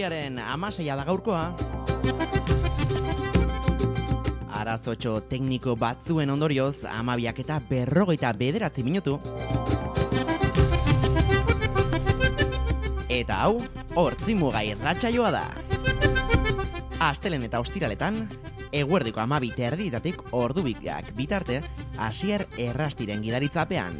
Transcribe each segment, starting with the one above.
urriaren 16 da gaurkoa. Arazotxo tekniko batzuen ondorioz 12:49 minutu. Eta hau, Hortzimuga irratsaioa da. Astelen eta ostiraletan, eguerdiko 12:30 ordubiak bitarte, Asier Errastiren gidaritzapean.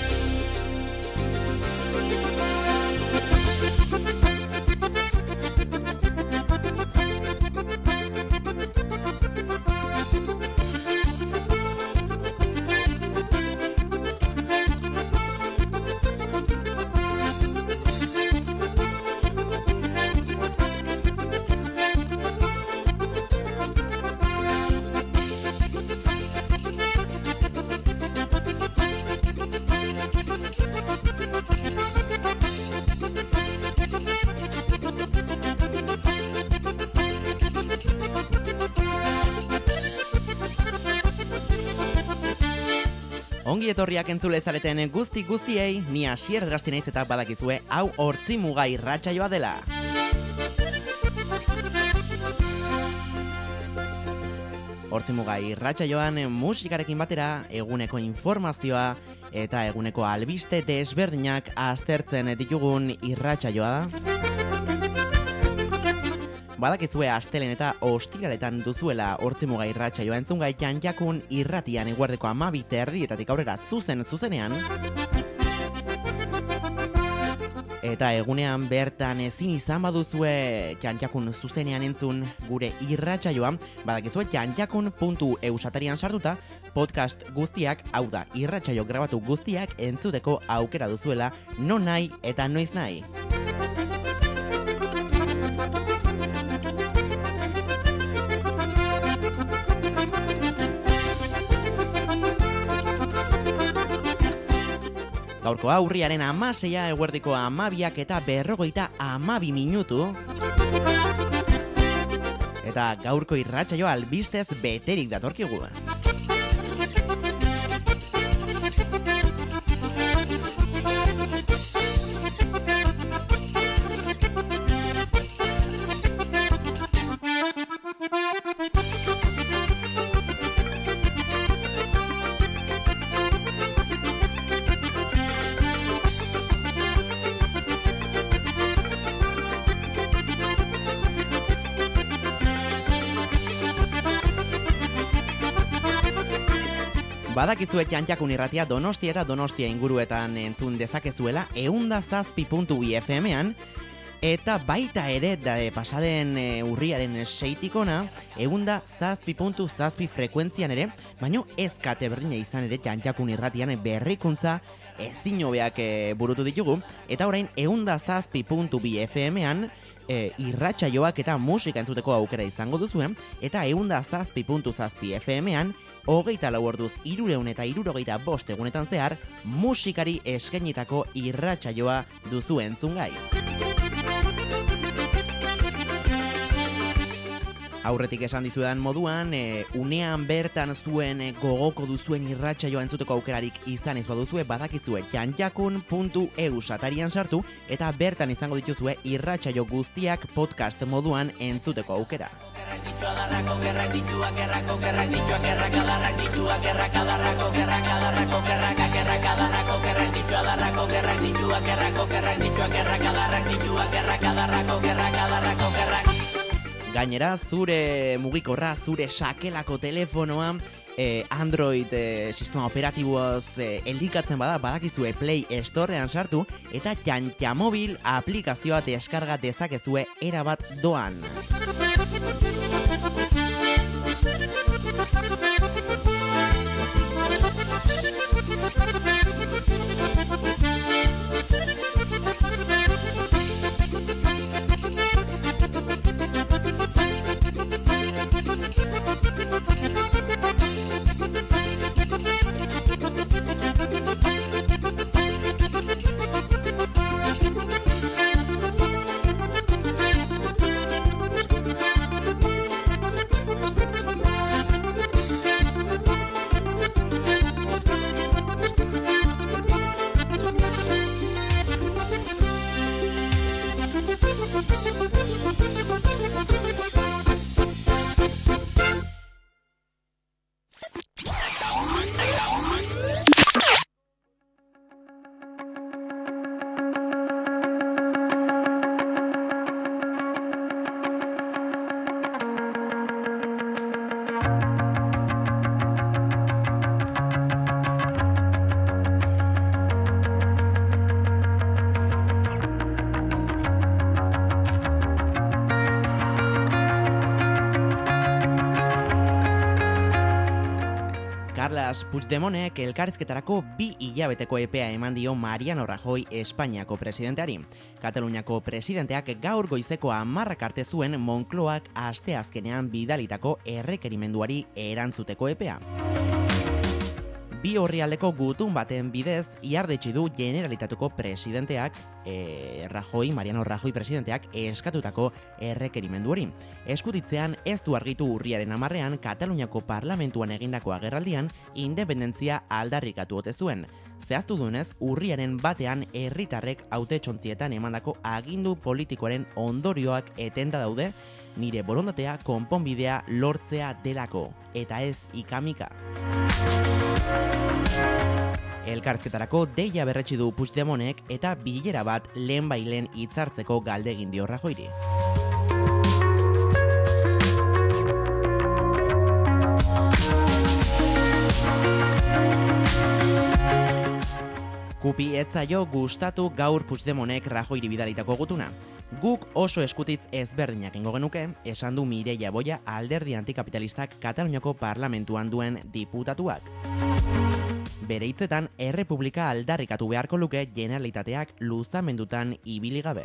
Ongi etorriak entzule zareten guztiei, ni Asier Errasti naiz eta badakizue hau Hortzimuga irratsaioa dela. Hortzimuga irratsaioan musikarekin batera eguneko informazioa eta eguneko albiste desberdinak aztertzen ditugun irratsaioa da. Badakizue astelen eta ostiraletan duzuela Hortzimuga irratsaioa entzungai janjakun irratian eguerdeko 12:30 aurrera zuzenean. Eta egunean bertan ezin izan baduzue janjakun zuzenean entzun gure irratsaioa, badakizue janjakun.eus atarian sartuta podcast guztiak, hau da, irratsaio grabatu guztiak entzuteko aukera duzuela non nahi eta noiz nahi. Gaurkoa urriaren 16 eguerdiko 12:52 minutu. Eta gaurko irratsaioa albistez beterik datorkigu. Badakizue janjakun irratia Donostia eta Donostia inguruetan entzun dezakezuela 107.2 FM-ean, eta baita ere pasaden urriaren 6-tikona 107.7 frekuentzian ere, baino ez kate berdina izan ere janjakun irratian berrikuntza ezin hobeak burutu ditugu, eta orain 107.2 FM-ean irratsaioak eta musika entzuteko aukera izango duzuen, eta 107.7 FM-ean 24 orduz 365 egunetan zehar musikari eskainitako irratsaioa duzu entzungai. Aurretik esan dizudan moduan, unean bertan zuen gogoko duzuen irratsaioa entzuteko aukerarik izan ez baduzue, badakizue janjakun.eus atarian sartu eta bertan izango dituzue irratsaio guztiak podcast moduan entzuteko aukera. Gainera, zure mugikorra, zure sakelako telefonoa, Android sistema operatiboaz elikatzen badakizue Play Storean sartu eta Janjamobil aplikazioa deskarga dezakezue erabat doan. Carles Puigdemontek elkarrizketarako 2 hilabeteko epea eman dio Mariano Rajoy Espainiako presidenteari. Kataluniako presidenteak gaur goizeko 10 arte zuen Moncloak asteazkenean bidalitako errekerimenduari erantzuteko epea. Bi orrialdeko gutun baten bidez ihardetsi du Generalitateko presidenteak Mariano Rajoy presidenteak eskatutako errekerimenduari. Eskutitzean ez du argitu urriaren 10ean Kataluniako parlamentuan egindako agerraldian independentzia aldarrikatu ote zuen. Zehaztu duenez, urriaren 1ean herritarrek hautetxontzietan emandako agindu politikoaren ondorioak etenda daude, nire borondatea konponbidea lortzea delako, eta ez ikamika. Elkarrizketarako deia berretsi du Puigdemontek eta bilera bat lehenbailen hitzartzeko galdegin dio Rajoyri. Kupi ez zaio gustatu gaur Puigdemontek Rajoyri bidalitako gutuna. Guk oso eskutitz ezberdinak ingo genuke, esan du Mireia Boya alderdi antikapitalistak Kataluniako parlamentuan duen diputatuak. Bere hitzetan, errepublika aldarrikatu beharko luke Generalitateak luzamendutan ibili gabe.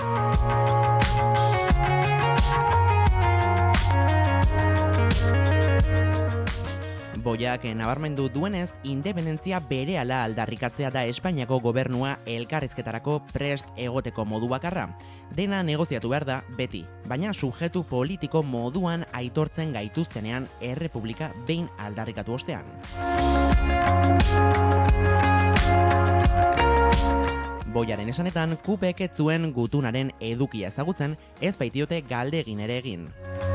Boyak nabarmendu duenez, independentzia berehala aldarrikatzea da Espainiako gobernua elkarrizketarako prest egoteko modu bakarra. Dena negoziatu behar da, beti, baina subjektu politiko moduan aitortzen gaituztenean errepublika behin aldarrikatu ostean. Boyaren esanetan, Kupek ez zuen gutunaren edukia ezagutzen, ez baitiote galdegin ere egin.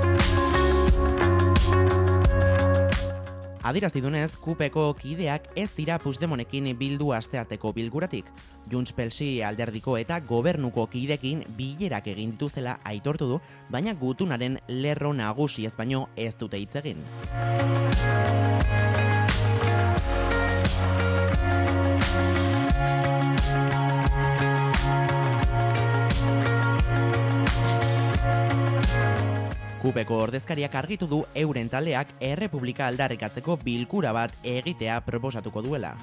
Adierazidunez, Kupeko kideak ez dira Puigdemontekin bildu astearteko bilkuratik. Junts Pelsi alderdiko eta gobernuko kidekin bilerak egin dituzela aitortu du, baina gutunaren lerro nagusi ez baino ez dute hitz egin. Kupeko ordezkariak argitu du euren taldeak errepublika aldarrikatzeko bilkura bat egitea proposatuko duela.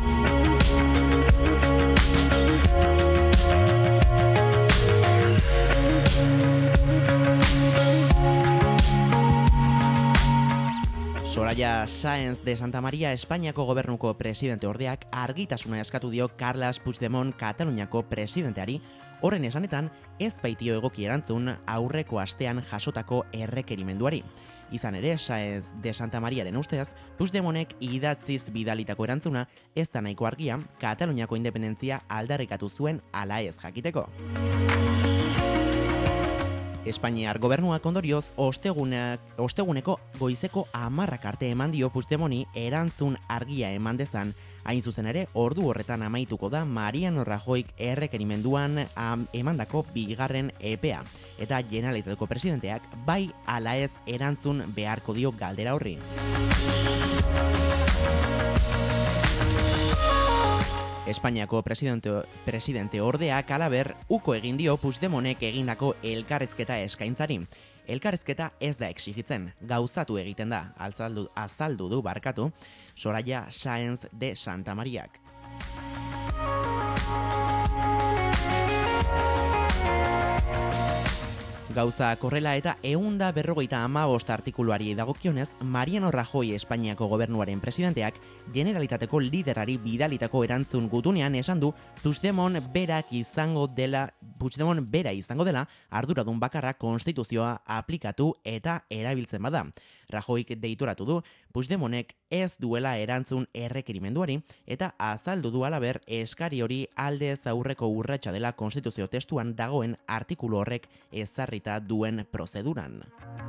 Soraya Sáenz de Santamaría Espainiako gobernuko presidente ordeak argitasuna eskatu dio Carles Puigdemont Kataluniako presidenteari, horren esanetan ez baitio egoki erantzun aurreko astean jasotako errekerimenduari. Izan ere, Sáenz de Santamariaren ustez, Puigdemontek idatziz bidalitako erantzuna ez da nahiko argia Kataluniako independentzia aldarrikatu zuen ala ez jakiteko. Espainiar gobernuak ondorioz osteguneko goizeko 10 arte eman dio Puigdemonti erantzun argia eman dezan. Hain zuzen ere, ordu horretan amaituko da Mariano Rajoyk errekerimenduan emandako bigarren epea. Eta Generalitateko presidenteak bai ala ez erantzun beharko dio galdera horri. Espainiako presidente ordeak halaber uko egin dio Puigdemontek egindako elkarrizketa eskaintzari. Elkarrizketa ez da exigitzen, gauzatu egiten da, azaldu du barkatu, Soraya Sáenz de Santamariak. Gauza korrela eta 155 artikuluari dagokionez, Mariano Rajoy Espainiako gobernuaren presidenteak Generalitateko liderari bidalitako erantzun gutunean esan du Puigdemont bera izango dela arduradun bakarra konstituzioa aplikatu eta erabiltzen bada. Rajoyk deitoratu du Puigdemontek ez duela erantzun errekerimenduari eta azaldu du halaber eskari hori aldez aurreko urratsa dela konstituzio testuan dagoen artikulu horrek ezarrita duen prozeduran.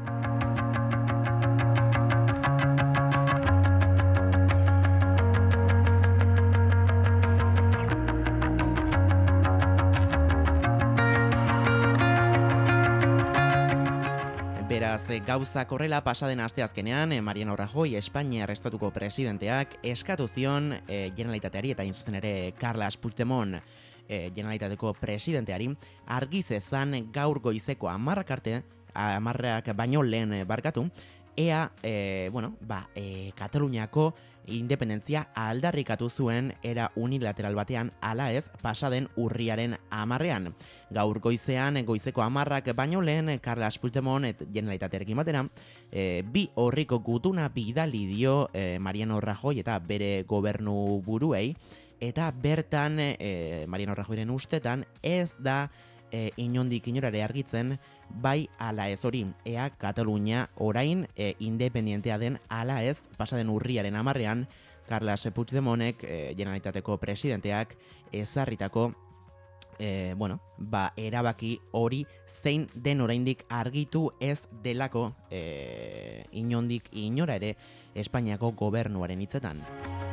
Beraz, gauzak horrela pasaden asteazkenean, Mariano Rajoy Espainiar estatuko presidenteak eskatu zion Generalitateari eta zuzen ere Carles Puigdemont Generalitateko presidenteari argi zezan gaur goizeko 10 arte, 10 baino lehen barkatu, ea, Kataluniako independentzia aldarrikatu zuen era unilateral batean ala ez pasaden urriaren 10ean. Gaur goizeko 10ak baino lehen Carles Puigdemont Generalitatearekin batera, bi horriko gutuna bidali dio Mariano Rajoy eta bere gobernu buruei, eta bertan Mariano Rajoyren ustetan ez da inondik inorare argitzen bai ala ez hori, ea Katalunia orain independientea den ala ez pasaden urriaren 10ean Carles Puigdemontek Generalitateko presidenteak ezarritako erabaki hori zein den oraindik argitu ez delako inondik inora ere Espainiako gobernuaren hitzetan.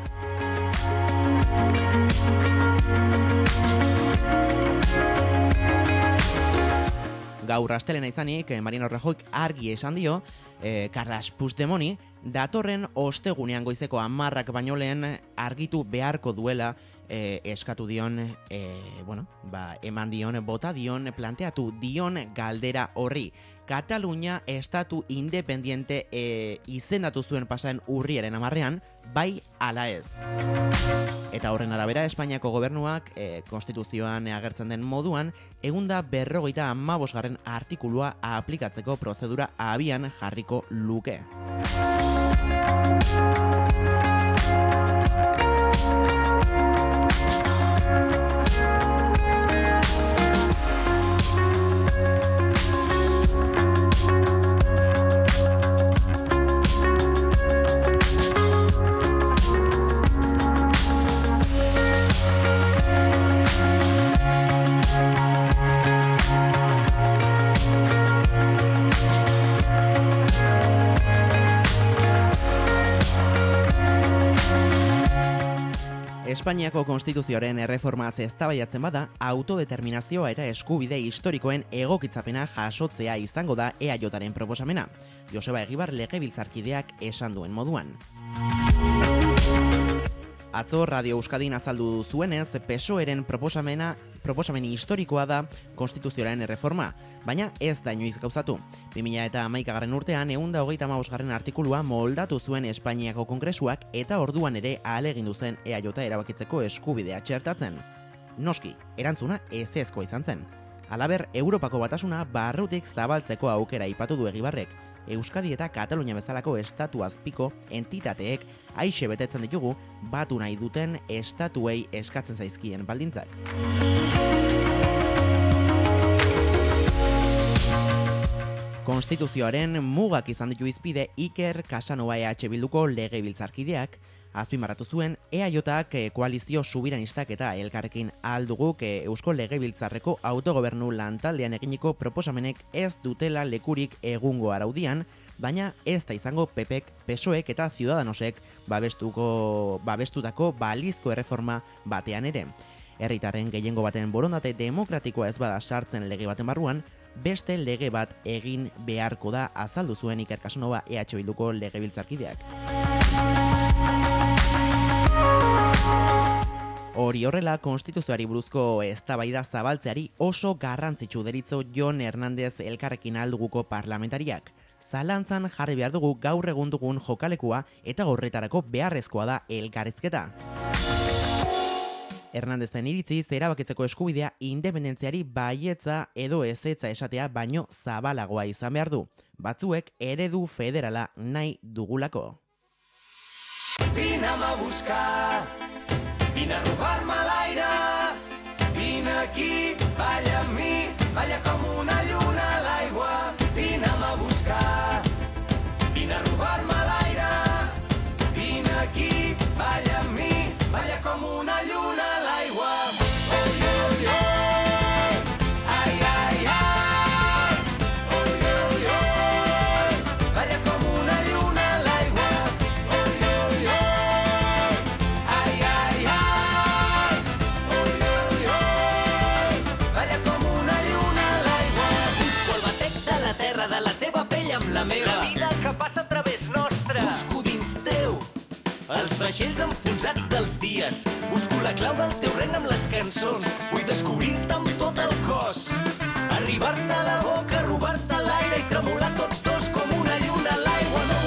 Gaur astelena izanik, Mariano Rajoyk argi esan dio Carles Puigdemonti datorren ostegunean goizeko 10ak baino lehen argitu beharko duela eskatu dion, eman dion, bota dion, planteatu dion galdera horri. Katalunia estatu independiente izendatu zuen pasaren urriaren 10ean, bai ala ez. Eta horren arabera, Espainiako gobernuak konstituzioan agertzen den moduan, 155. artikulua aplikatzeko prozedura abian jarriko luke. Espainiako konstituzioaren erreformaz eztabaidatzen bada, autodeterminazioa eta eskubide historikoen egokitzapena jasotzea izango da EAJaren proposamena. Joseba Egibar legebiltzarkideak esan duen moduan. Atzo Radio Euskadin azaldu zuenez, PSOEren proposamen historikoa da konstituzioaren erreforma, baina ez da inoiz gauzatu. 2011. urtean 135. artikulua moldatu zuen Espainiako Kongresuak eta orduan ere ahalegindu zen EAJ erabakitzeko eskubidea txertatzen. Noski, erantzuna ezezkoa izan zen. Halaber, Europako Batasuna barrutik zabaltzeko aukera aipatu du Egibarrek. Euskadi eta Katalunia bezalako estatu azpiko entitateek aixe betetzen ditugu batu nahi duten estatuei eskatzen zaizkien baldintzak. Konstituzioaren mugak izan ditu izpide Iker Casanova EH Bilduko legebiltzarkideak, azpimarratu zuen EAJak koalizio subiranistak eta elkarrekin alduguk Eusko Legebiltzarreko autogobernu lantaldean eginiko proposamenek ez dutela lekurik egungo araudian, baina ez da izango PPek, PSOEk eta Ciudadanosek babestutako balizko erreforma batean ere. Herritarren gehiengo baten borondate demokratikoa ez bada sartzen lege baten barruan, beste lege bat egin beharko da azaldu zuen Iker Casanova EH Bilduko legebiltzarkideak. Hori horrela, konstituzioari buruzko eztabaida zabaltzeari oso garrantzitsu deritzo Jon Hernández elkarrekin alduguko parlamentariak. Zalantzan jarri behar dugu gaur egun dugun jokalekua eta horretarako beharrezkoa da elkarrizketa. Hernandezen iritziz erabakitzeko eskubidea independentziari baietza edo ezetza esatea baino zabalagoa izan behar du. Batzuek eredu federala nahi dugulako. Vine a buscar, vine a robar-me l'aire, vine aquí, balla amb mi, balla com una lluna a l'aigua. Vine a buscar, vine a robar-me l'aire, vine aquí, balla amb mi, balla com una lluna a l'aigua. Oi, oi, oi, ai, ai, ai, oi, oi, oi, balla com una lluna a l'aigua. Oi, oi, oi, ai, ai, ai, oi, oi, oi, balla com una lluna a l'aigua. Busco el batec de la terra, de la teva pell amb la meva. La vida que passa a través nostre. Busco dins teu els vaixells enfonsats dels dies. Busco la clau del teu regne amb les cançons. Vull descobrir-te amb tot el cos. Arribar-te a la boca, robar-te l'aire i tremolar tots dos com una lluna a l'aigua.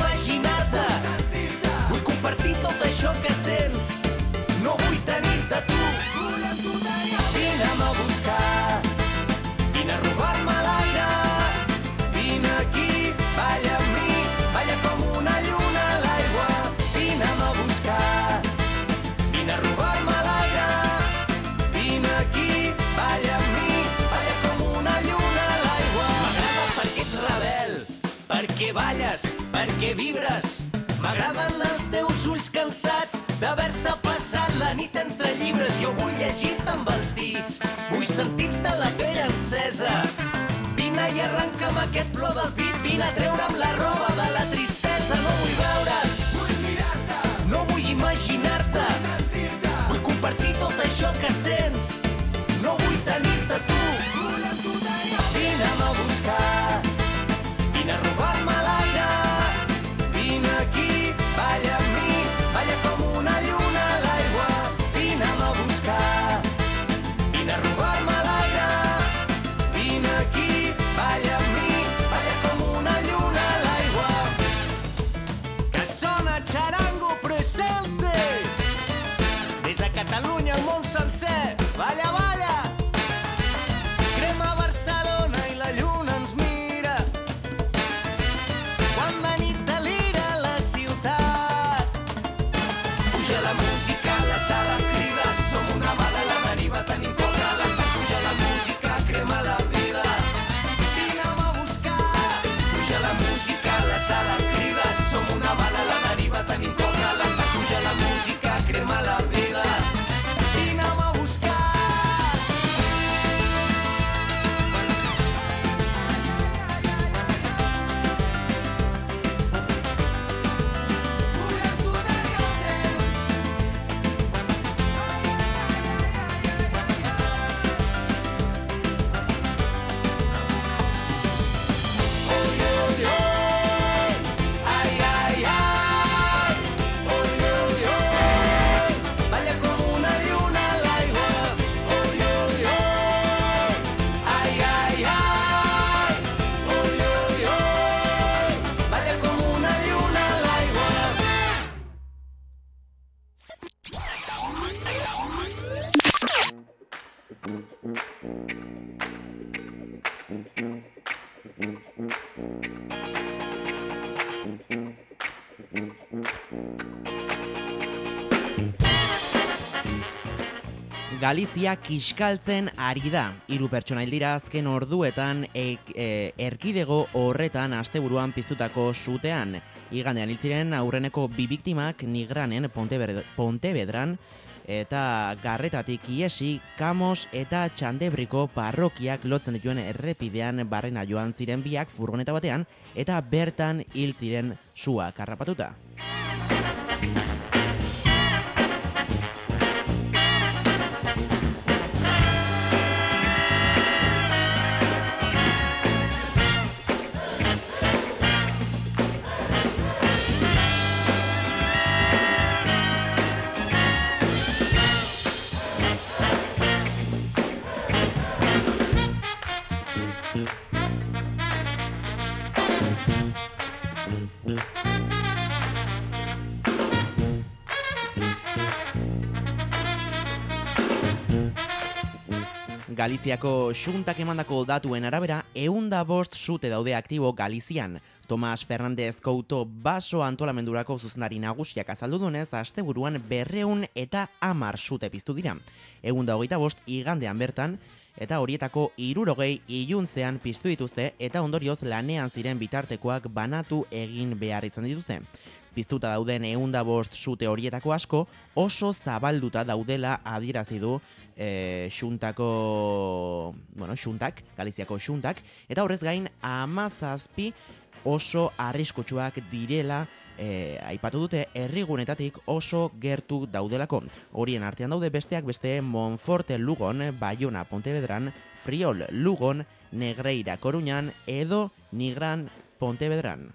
imaginar-te, vull compartir tot això que sents, no vull tenir-te tu. Vine'm a buscar, vine a robar-me l'aire, vine aquí, balla amb mi, balla com una lluna a l'aigua. Vine'm a buscar, vine a robar-me l'aire, vine aquí, balla amb mi, balla com una lluna a l'aigua. M'agrada perquè ets rebel, perquè balles, perquè vibres. M'agraden els teus ulls cansats d'haver-se passat la nit entre llibres. Jo vull llegir-te amb els dits, vull sentir-te la pell encesa. Vine i arrenca'm aquest plor del pit, vine a treure'm la roba de la tristesa. No vull veure't, vull mirar-te, no vull imaginar-te, sentir-te, vull compartir tot això que sents, no vull tenir-te tu. Vine'm a buscar, vine a robar-me l'aire, vine aquí, balla amb mi, balla com una lluna a l'aigua. Vine'm a buscar, vine a robar-me l'aire, vine aquí, balla amb mi, balla com una lluna a l'aigua. Que sona Charango Presente, des de Catalunya al món sencer. Balla, balla! Crema Barcelona i la lluna ens mira, quan de nit delira la ciutat. Puja la música, la sala crida, som una bala a la deriva, tenim foc a la sang. Puja la música, crema la vida, vine'm a buscar. Puja la música, la sala crida, som una bala a la deriva, tenim foc a la sang. Puja la música, crema la vida, vine'm a buscar. Balla com una lluna a l'aigua. Oi, oi, oi. Ai, ai, ai. Oi, oi, oi. Balla com una lluna a l'aigua. Galizia kiskaltzen ari da. 3 pertsona hil dira azken orduetan erkidego horretan asteburuan piztutako sutean. Igandean hil ziren aurreneko 2 biktimak Nigranen Pontevedran eta Garretatik iesi Kamos eta Txandebriko parrokiak lotzen dituen errepidean barrena joan ziren biak furgoneta batean eta bertan hil ziren sua karrapatuta. Galiziako xuntak emandako datuen arabera, 105 sute daude aktibo Galizian. Tomas Fernandez Couto baso antolamendurako zuzendari nagusiak azaldu duenez, asteburuan 210 sute piztu dira. 125 igandean bertan, eta horietako 60 iluntzean piztu dituzte, eta ondorioz lanean ziren bitartekoak banatu egin behar izan dituzte. Piztuta dauden 105 sute horietako asko oso zabalduta daudela adierazi du xuntak, Galiziako xuntak, eta horrez gain 17 oso arriskutsuak direla aipatu dute herrigunetatik oso gertu daudelako. Horien artean daude besteak beste Monforte Lugon, Bayona Pontevedran, Friol Lugon, Negreira Coruñan edo Nigran Pontevedran.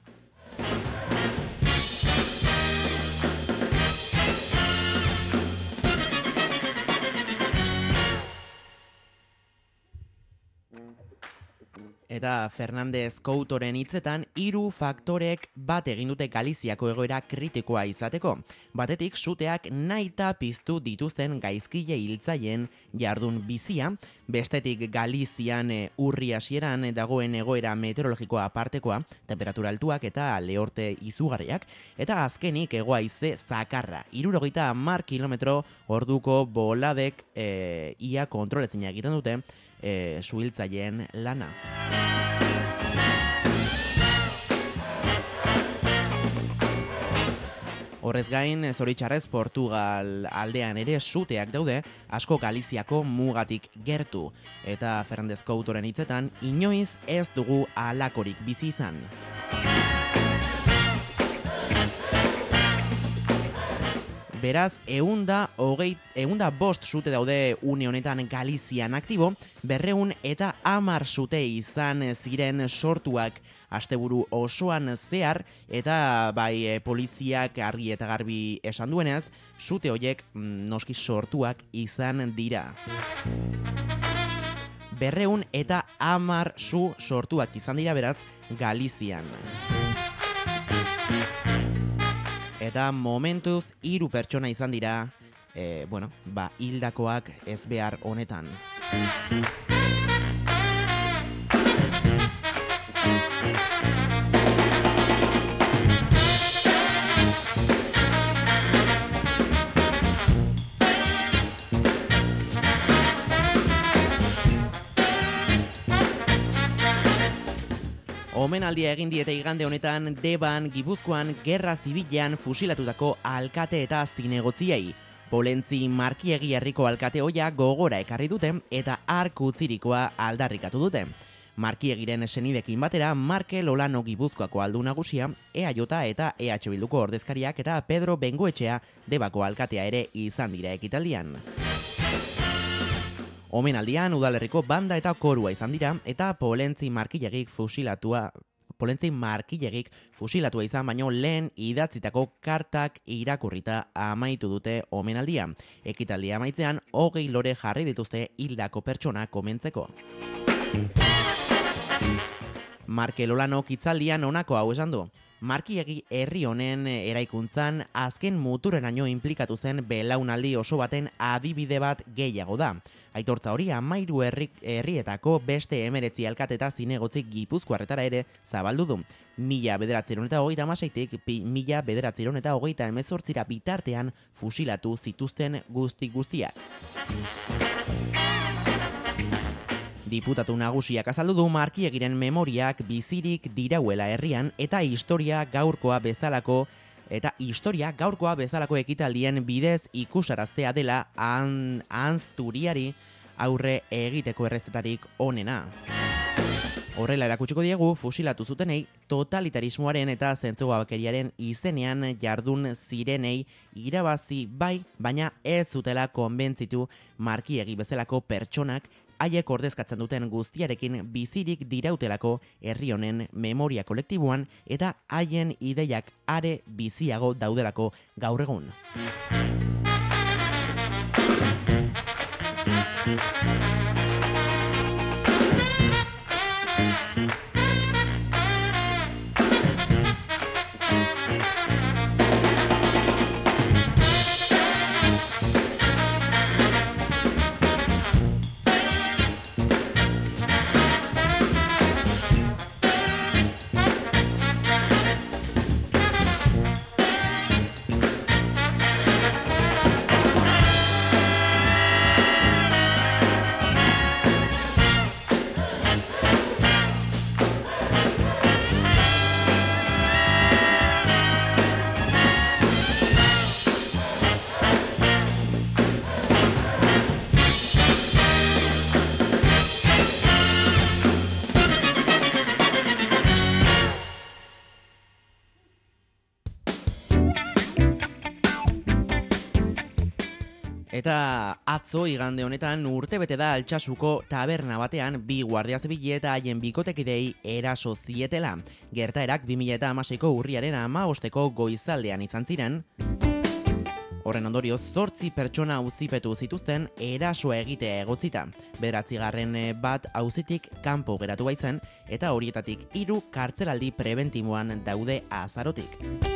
Eta Fernandez Coutoren hitzetan 3 faktorek bat egin dute Galiziako egoera kritikoa izateko. Batetik, suteak nahita piztu dituzten gaizkile hiltzaileen jardun bizia, bestetik Galizian urri hasieran dagoen egoera meteorologikoa apartekoa, temperatura altuak eta lehorte izugarriak, eta azkenik hego-haize zakarra. 70 kilometro orduko boladek ia kontrolezina egiten dute suhiltzaileen lana. Horrez gain, zoritxarrez Portugal aldean ere suteak daude, asko Galiziako mugatik gertu. Eta Fernandez Coutoren hitzetan, inoiz ez dugu halakorik bizi izan. Beraz, 105 sute daude une honetan Galizian aktibo, 210 sute izan ziren sortuak asteburu osoan zehar, eta bai poliziak argi eta garbi esan duenez, sute horiek noski sortuak izan dira. 210 su sortuak izan dira beraz Galizian. Eta momentuz 3 pertsona izan dira, hildakoak ezbehar honetan. Omenaldia egin diete igande honetan Deban, Gipuzkoan, gerra zibilean fusilatutako alkate eta zinegotziei. Polentzi Markiegi herriko alkate ohia gogora ekarri dute eta hark utzirikoa aldarrikatu dute. Markiegiren senidekin batera Markel Olano Gipuzkoako aldun nagusia, EAJ eta EH Bilduko ordezkariak eta Pedro Bengoetxea Debako alkatea ere izan dira ekitaldian. Omenaldian udalerriko banda eta korua izan dira eta Polentzi Markiegik fusilatua izan baino lehen idatzitako kartak irakurrita amaitu dute omenaldia. Ekitaldia amaitzean 20 lore jarri dituzte hildako pertsona komentzeko. Markel Olano hitzaldian honako hau esan du. Markiegi herri honen eraikuntzan azken muturreraino inplikatu zen belaunaldi oso baten adibide bat gehiago da. Aitortza hori 13 herrietako beste 19 alkate eta zinegotzi gipuzkoarretara ere zabaldu du. 1936tik 1938 bitartean fusilatu zituzten guztiak. Diputatu nagusiak azaldu du Markiegiren memoriak bizirik dirauela herrian eta historia gaurkoa bezalako ekitaldien bidez ikusaraztea dela ahanzturiari aurre egiteko errezetarik onena. Horrela erakutsiko diegu fusilatu zutenei totalitarismoaren eta zentzugabekeriaren izenean jardun zirenei irabazi bai, baina ez zutela konbentzitu Markiegi bezalako pertsonak haiek ordezkatzen duten guztiarekin bizirik dirautelako herri honen memoria kolektiboan eta haien ideiak are biziago daudelako gaur egun. Eta atzo igande honetan urtebete da Altsasuko taberna batean 2 guardia zibili eta haien bikotekidei eraso zietela. Gertaerak 2016ko urriaren 15ko goizaldean izan ziren. Horren ondorioz 8 pertsona auzipetu zituzten erasoa egitea egotzita. 9. bat auzitik kanpo geratu baitzen eta horietatik 3 kartzelaldi prebentiboan daude azarotik.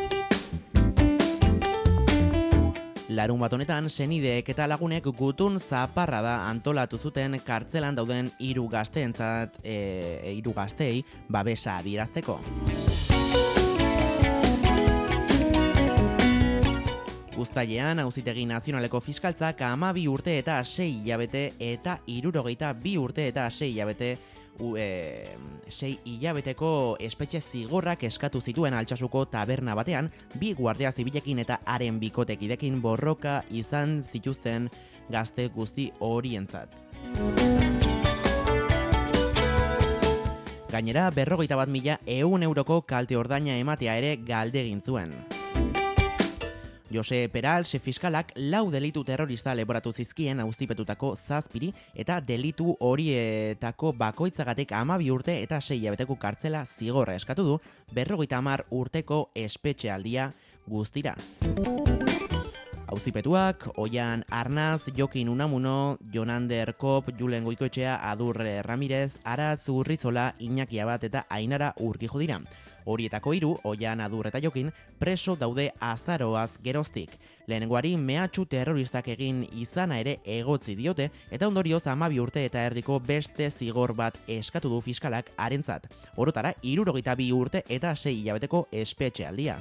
Larun bat honetan, senideek eta lagunek gutun zaparrada antolatu zuten kartzelan dauden 3 gazteei babesa adierazteko. Uztailean, Auzitegi Nazionaleko Fiskaltzak 12 urte eta 6 hilabete eta 62 urte eta 6 hilabete 6 hilabeteko espetxe zigorrak eskatu zituen Altsasuko taberna batean, 2 guardia zibilekin eta haren bikotekidekin borroka izan zituzten gazte guzti horientzat. Gainera, 51.100 euroko kalte ordaina ematea ere galdegin zuen. Jose Peral, fiskalak 4 delitu terrorista leporatu zizkien auzipetutako 7 eta delitu horietako bakoitzagatik 12 urte eta 6 hilabeteko kartzela zigorra eskatu du, 50 urteko espetxealdia guztira. Auzipetuak, Oian Arnaz, Jokin Unamuno, Jonander Kop, Julen Goikoetxea, Adur Ramirez, Aratz Urrizola, Iñaki Abat eta Ainara Urkijo dira. Horietako 3, Oian, Adur eta Jokin, preso daude azaroaz geroztik. Lehenengoari mehatxu terroristak egin izana ere egotzi diote eta ondorioz 12 urte eta erdiko beste zigor bat eskatu du fiskalak harentzat. Orotara 62 urte eta 6 hilabeteko espetxealdia.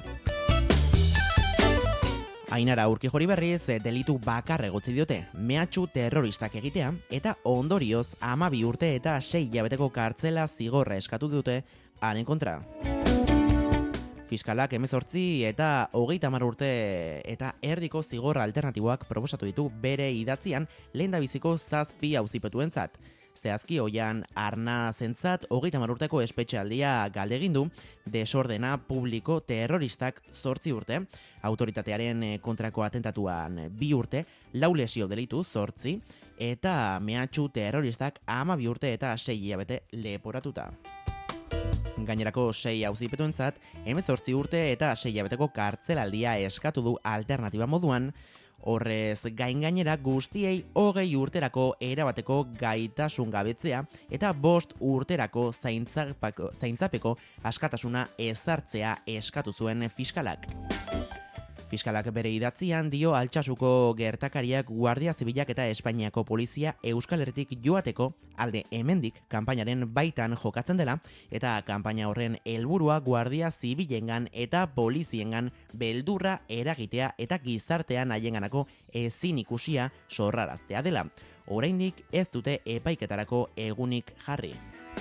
Ainara Urkijori berriz delitu bakarra egotzi diote, mehatxu terroristak egitea eta ondorioz 12 urte eta 6 hilabeteko kartzela zigorra eskatu dute haren kontra. Fiskalak 18 eta 30 urte eta erdiko zigorra alternatiboak proposatu ditu bere idatzian lehendabiziko 7 auzipetuentzat. Zehazki Oian Arnazentzat 30 urteko espetxealdia galdegin du, desordena publiko terroristak 8 urte, autoritatearen kontrako atentatuan 2 urte, 4 lesio delitu 8 eta mehatxu terroristak 12 urte eta 6 hilabete leporatuta. Gainerako 6 auzipetuentzat 18 urte eta 6 hilabeteko kartzelaldia eskatu du alternatiba moduan. Horrez gainera guztiei 20 urterako erabateko gaitasun gabetzea eta 5 urterako zaintzapeko askatasuna ezartzea eskatu zuen fiskalak. Fiskalak bere idatzian dio Altsasuko gertakariak Guardia Zibilak eta Espainiako polizia Euskal Herritik joateko alde hemendik kanpainaren baitan jokatzen dela eta kanpaina horren helburua Guardia Zibilengan eta poliziengan beldurra eragitea eta gizartean haienganako ezin ikusia sorraraztea dela. Oraindik ez dute epaiketarako egunik jarri.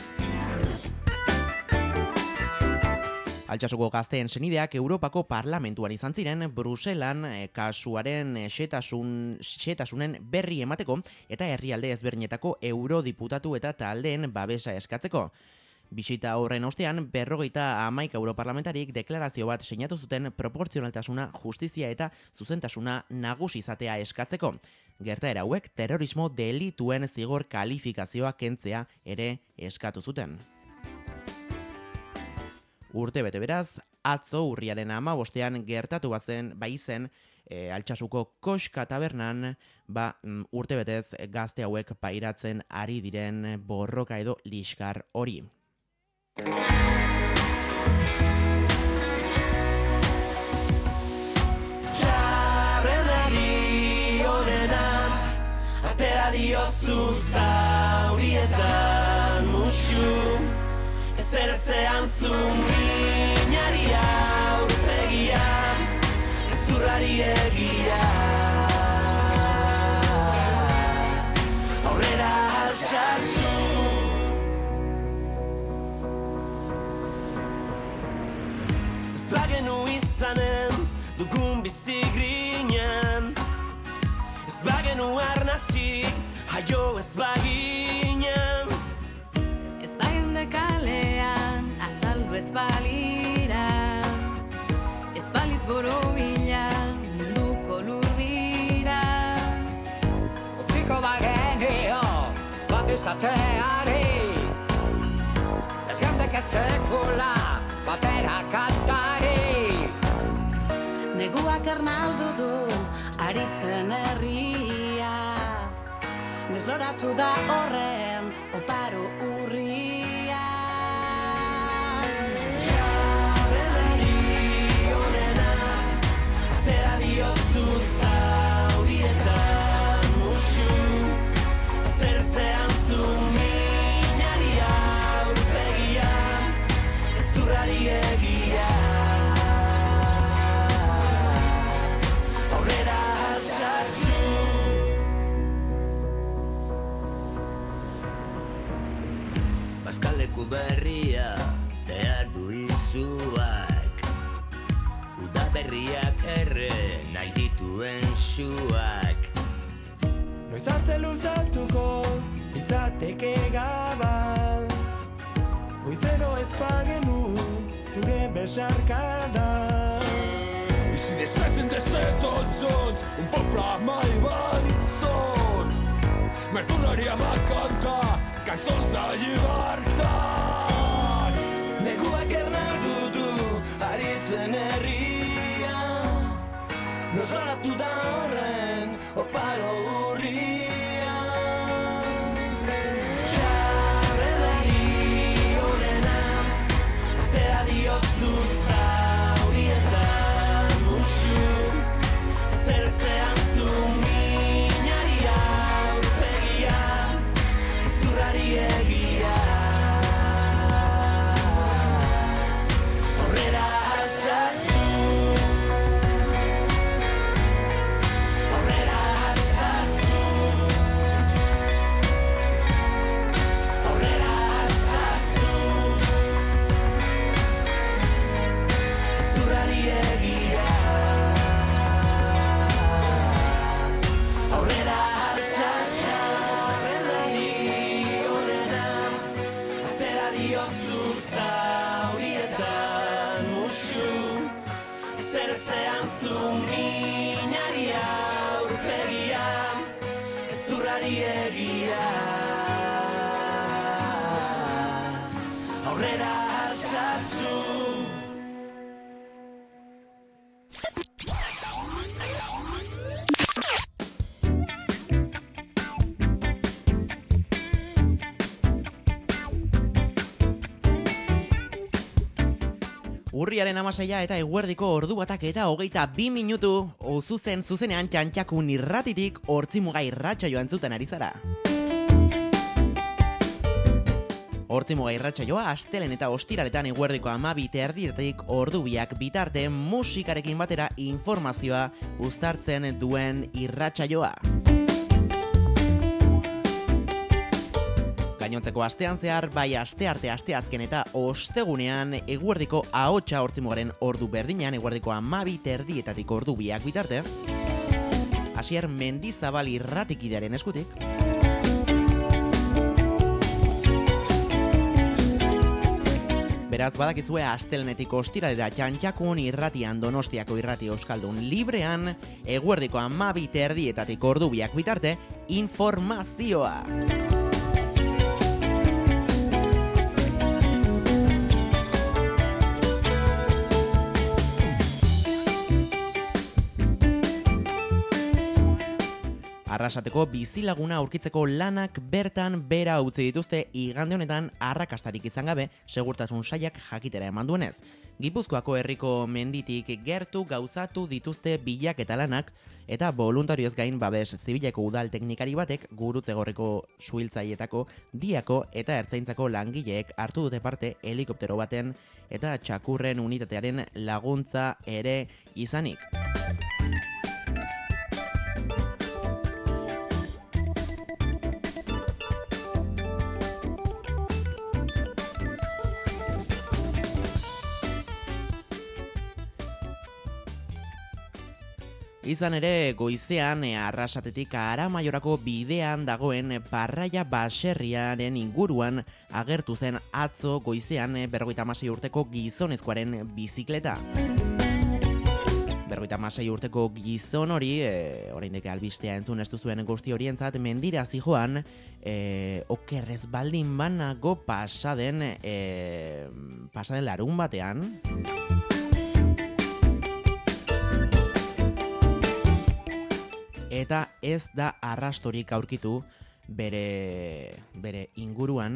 Altsasuko gazteen senideak Europako Parlamentuan izan ziren Bruselan kasuaren xetasunen berri emateko eta herrialde ezberdinetako eurodiputatu eta taldeen babesa eskatzeko. Bisita horren ostean, 51 europarlamentarik deklarazio bat sinatu zuten proportzionaltasuna, justizia eta zuzentasuna nagusi izatea eskatzeko. Gertaera hauek terrorismo delituen zigor kalifikazioa kentzea ere eskatu zuten. Urte bete beraz, atzo urriaren 15 gertatu baizen Altsasuko Koxka tabernan, urte betez gazte hauek pairatzen ari diren borroka edo liskar hori. Txarrenari honenan, atera diozu zaurietan musu, ezerezean minari aurpegian, ezurrari egia. Aurrera Altsasu. Ez bagenu izanen dugun bizi grinean, ez bagenu arnasik jaio ez baginen, ez bagende kalean azaldu ez balira, ez balit borobila munduko lurbira. Utziko bagenio bat izateari, ez gandek ez sekula batera kantari. Neguak ernaldu du aritzen herria. Desloratu da horren oparo urria. Txarrenari onena, atera diozu zaurietan musu. Zerzean zu minari aurpegian, ezurrari egia. Aurrera altsasu. Bazkalleku berria behar du izuak, udaberriak erre nahi dituen suak. Noiz arte luzatuko itzateke gaban, goizero ez pagenu zure besarkada. Si desessen de ser tots junts, un poble mai vençut. Me tornaríem a cantar cançons de llibertat. Neguak ernaldu du aritzen herria, nosloratu da horren oparo urria. Txarrenari onena, atera diozu zaurietan musu. Zerzean zu minari aurpegian, ezurrari egia. Aurrera altsasu. Aurrera altsasu. Aurrera altsasu. Ezurrari egia. Aurrera altsasu. Txarrenari onena, atera diozu zaurietan musu. Zerzean zu minari aurpegian, ezurrari egia. Aurrera altsasu. Urriaren 16 eta eguerdiko ordu batak eta 22 minutu, zuzenean txantxakun irratitik Hortzimuga irratsaioa entzuten ari zara. Hortzimuga irratsaioa astelen eta ostiraletan eguerdiko 12:30 ordu biak bitarte musikarekin batera informazioa uztartzen duen irratsaioa. Gainontzeko astean zehar, bai astearte, asteazken eta ostegunean eguerdiko ahotsa Hortzimugaren ordu berdinean, eguerdiko 12:30 ordu biak bitarte, Asier Mendizabal irratikidearen eskutik. Beraz, badakizue astelenetik ostiralera txantxakun irratian Donostiako irrati euskaldun librean, eguerdiko 12:30 ordu biak bitarte, informazioa. Arrasateko bizilaguna aurkitzeko lanak bertan bera utzi dituzte igande honetan arrakastarik izan gabe segurtasun sailak jakitera eman duenez. Gipuzkoako herriko menditik gertu gauzatu dituzte bilaketa lanak eta voluntarioez gain babes zibileko udal teknikari batek Gurutze Gorriko suhiltzailetako Diako eta Ertzaintzako langileek hartu dute parte helikoptero baten eta txakurren unitatearen laguntza ere izanik. Izan ere, goizean Arrasatetik Aramaiorako bidean dagoen Parraia baserriaren inguruan agertu zen atzo goizean 56 urteko gizonezkoaren bizikleta. 56 urteko gizon hori, oraindik albistea entzun ez duzuen guzti horientzat, mendira zijoan, okerrez baldin banago pasaden larun batean. eta ez da arrastorik aurkitu bere inguruan.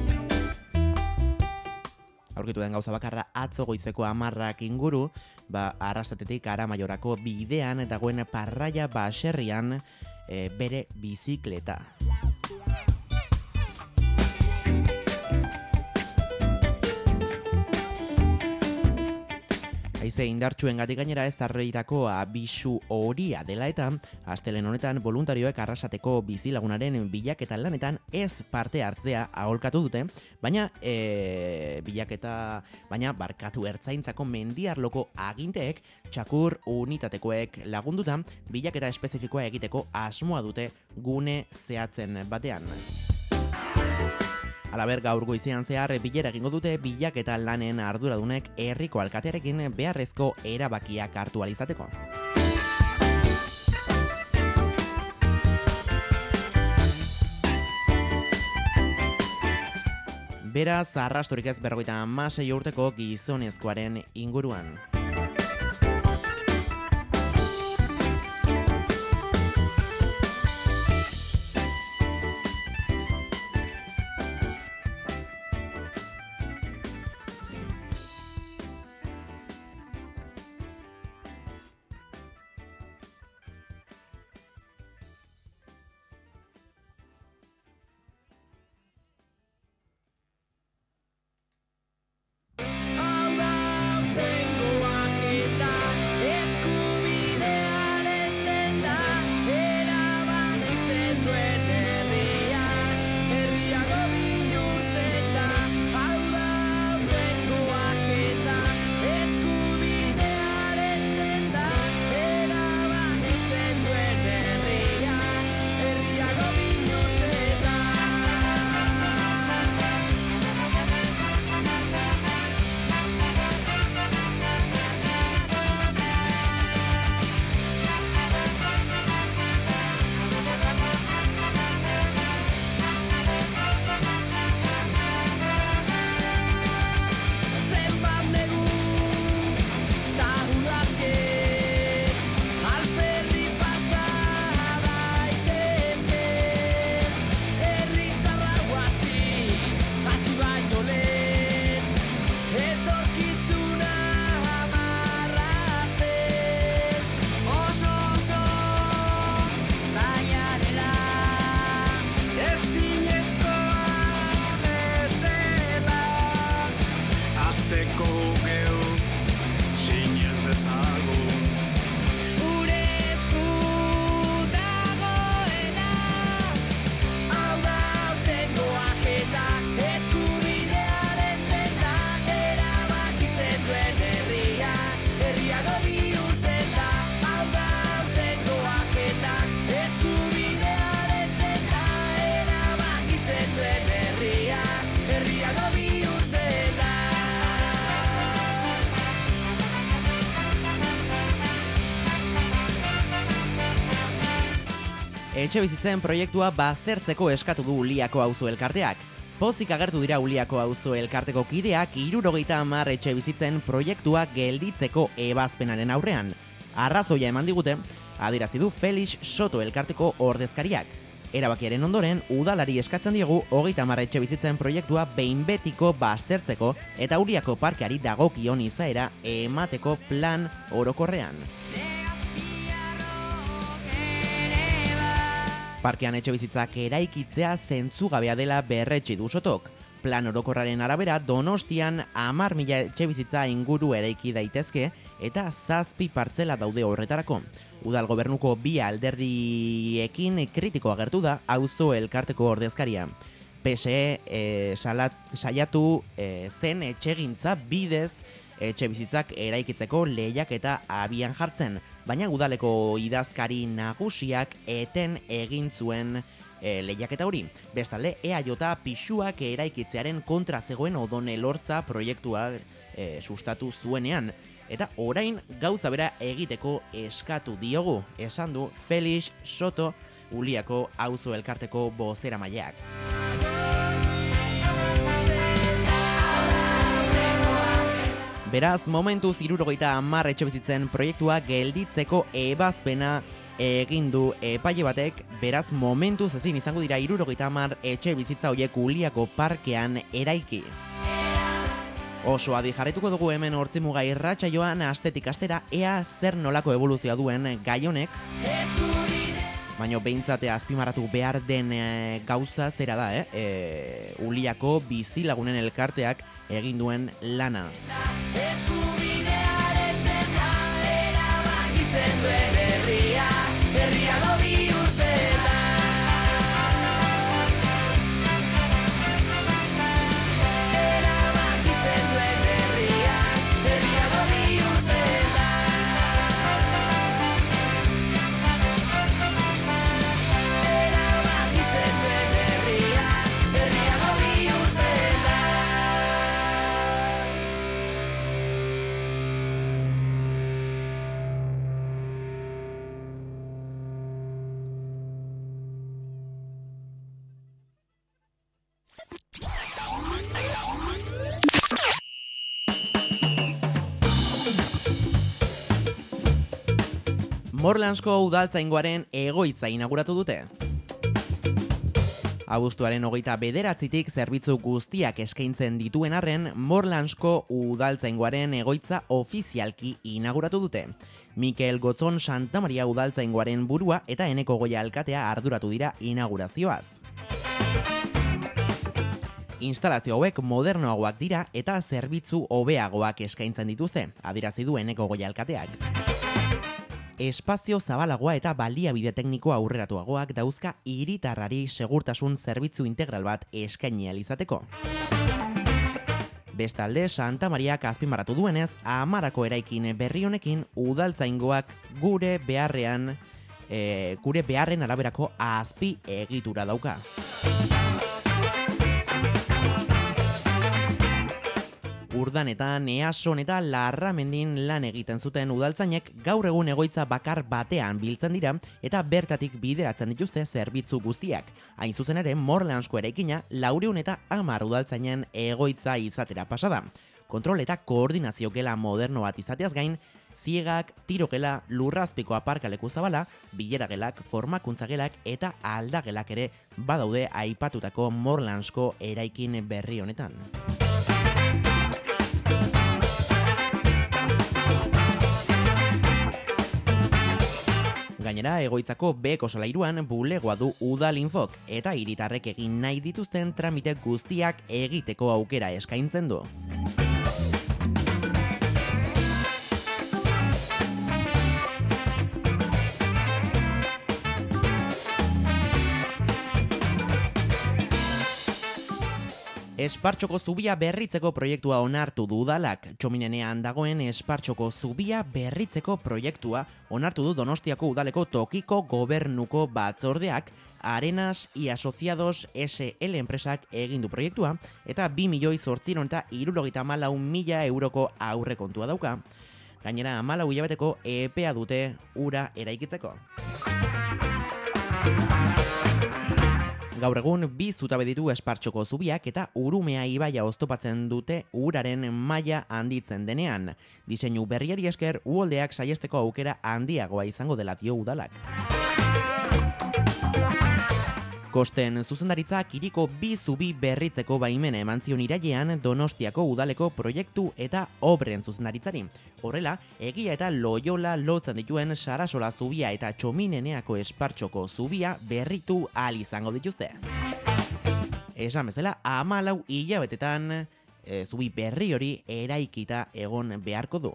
Aurkitu den gauza bakarra atzo goizeko 10 inguru, Arrasatetik Aramaiorako bidean dagoen Parraia baserrian bere bizikleta. Haize indartsuengatik gainera ez arreitako abisu horia dela eta astelehen honetan voluntarioek Arrasateko bizilagunaren bilaketa lanetan ez parte hartzea aholkatu dute, baina barkatu ertzaintzako mendiarloko aginteek txakur unitatekoek lagunduta bilaketa espezifikoa egiteko asmoa dute gune zehatzen batean. Halaber, gaur goizean zehar bilera egingo dute bilaketa lanen arduradunek herriko alkatearekin beharrezko erabakiak hartu ahal izateko. Beraz, arrastorik ez 56 urteko gizonezkoaren inguruan. Etxebizitzen proiektua baztertzeko eskatu du Uliako auzo elkarteak. Pozik agertu dira Uliako auzo elkarteko kideak 70 etxebizitzen proiektua gelditzeko ebazpenaren aurrean. Arrazoia eman digute, adierazi du Felix Soto elkarteko ordezkariak. Erabakiaren ondoren, udalari eskatzen diegu 30 etxebizitzen proiektua behin betiko baztertzeko eta Uliako parkeari dagokion izaera emateko plan orokorrean. Parkean etxebizitzak eraikitzea zentzugabea dela berretsi du Sotok. Plan orokorraren arabera Donostian 10.000 etxebizitza inguru eraiki daitezke eta 7 partzela daude horretarako. Udal gobernuko bi alderdiekin kritiko agertu da auzo elkarteko ordezkaria. PSE saiatu zen etxegintza bidez etxebizitzak eraikitzeko lehiaketa abian jartzen, baina udaleko idazkari nagusiak eten egin zuen lehiaketa hori. Bestalde, EAJ pisuak eraikitzearen kontra zegoen Odone Elortza proiektua sustatu zuenean, eta orain gauza bera egiteko eskatu diogu, esan du Felix Soto Uliako auzo elkarteko bozeramaileak. Beraz, momentuz 70 etxebizitzen proiektua gelditzeko ebazpena egin du epaile batek, beraz momentuz ezin izango dira 70 etxe bizitza horiek Uliako parkean eraiki. Oso adi jarraituko dugu hemen Hortzimuga irratsaioan astetik astera ea zer nolako evoluzioa duen gai honek. Baina behintzate azpimarratu behar den gauza zera da, Uliako bizilagunen elkarteak egin duen lana. Eskubidearetzen da erabakitzen duen herria do bihurtzen da. Erabakitzen duen herria do bihurtzen da. Erabakitzen duen herria do bihurtzen da. Morlansko udaltzaingoaren egoitza inauguratu dute. Abuztuaren 29tik zerbitzu guztiak eskaintzen dituen arren, Morlansko udaltzaingoaren egoitza ofizialki inauguratu dute. Mikel Gotzon Santamaria udaltzaingoaren burua eta Eneko Goia alkatea arduratu dira inaugurazioaz. Instalazio hauek modernoagoak dira eta zerbitzu hobeagoak eskaintzen dituzte, adierazi du Eneko Goia alkateak. Espazio zabalagoa eta baliabide tekniko aurreratuagoak dauzka hiritarrari segurtasun zerbitzu integral bat eskaini ahal izateko. Bestalde, Santa Mariak azpimarratu duenez, Amarako eraikin berri honekin udaltzaingoak gure beharren araberako azpi egitura dauka. Urdanetan, Eason eta Larramendin lan egiten zuten udaltzainek gaur egun egoitza bakar batean biltzen dira eta bertatik bideratzen dituzte zerbitzu guztiak. Hain zuzen ere, Morlansko eraikina 410 udaltzainen egoitza izatera pasada. Kontrol eta koordinazio gela moderno bat izateaz gain, ziegak, tirogela, lurrazpiko aparkaleku zabala, bileragelak, formakuntzagelak eta aldagelak ere badaude aipatutako Morlansko eraikin berri honetan. Gainera, egoitzako beko solairuan bulegoa du Udalinfok eta hiritarrek egin nahi dituzten tramite guztiak egiteko aukera eskaintzen du. Espartxoko zubia berritzeko proiektua onartu du udalak. Txominenean dagoen Espartxoko zubia berritzeko proiektua onartu du Donostiako udaleko tokiko gobernuko batzordeak. Arenas y Asociados SL enpresak egin du proiektua eta 2.874.000 euroko aurrekontua dauka. Gainera 14 hilabeteko epea dute ura eraikitzeko. Gaur egun 2 zutabe ditu Espartxoko zubiak eta Urumea ibaia oztopatzen dute uraren maila handitzen denean. Diseinu berriari esker uholdeak saihesteko aukera handiagoa izango dela dio udalak. Kosten zuzendaritzak hiriko 2 zubi berritzeko baimena eman zion irailean Donostiako udaleko proiektu eta obren zuzendaritzari. Horrela, Egia eta Loiola lotzen dituen Sarasola zubia eta Txomineneako Espartxoko zubia berritu ahal izango dituzte. Esan bezala, 14 hilabetetan zubi berri hori eraikita egon beharko du.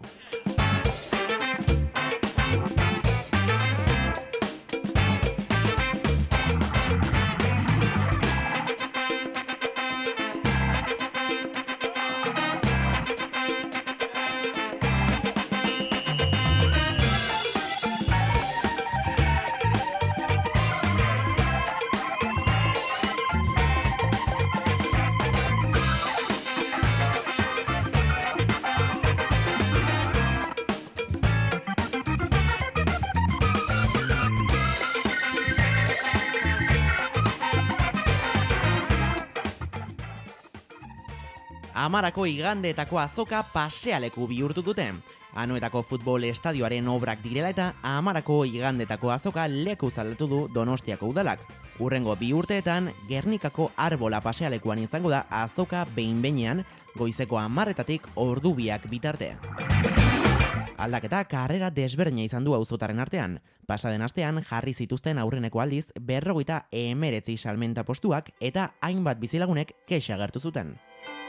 Amarako igandeetako azoka pasealeku bihurtu dute. Anoetako futbol estadioaren obrak direla eta 10 igandetako azoka lekuz aldatu du Donostiako udalak. Hurrengo 2 urteetan Gernikako Arbola pasealekuan izango da azoka behin-behinean goizeko 10 ordu 2 bitarte. Aldaketa karrera desberdina izan du auzotaren artean. Pasaden astean jarri zituzten aurreneko aldiz 59 salmenta postuak eta hainbat bizilagunek kexa agertu zuten.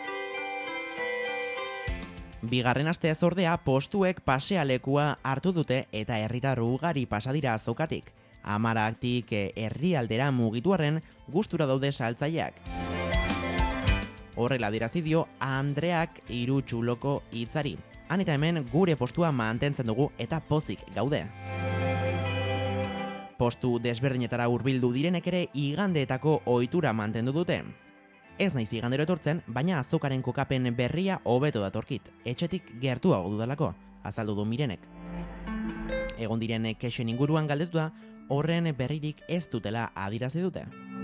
Bigarren astez ordea postuek pasealekua hartu dute eta herritar ugari pasa dira azokatik. 10tik herrialdera mugitu arren gustura daude saltzaileak. Horrela adierazi dio Andreak Irutxuloko hitzari. Han eta hemen gure postua mantentzen dugu eta pozik gaude. Postu desberdinetara hurbildu direnek ere igandeetako ohitura mantendu dute. Ez naiz igandero etortzen, baina azokaren kokapen berria hobeto datorkit. Etxetik gertuago dudalako, azaldu du Mirenek. Egon diren kexen inguruan galdetuta, horren berririk ez dutela adierazi dute.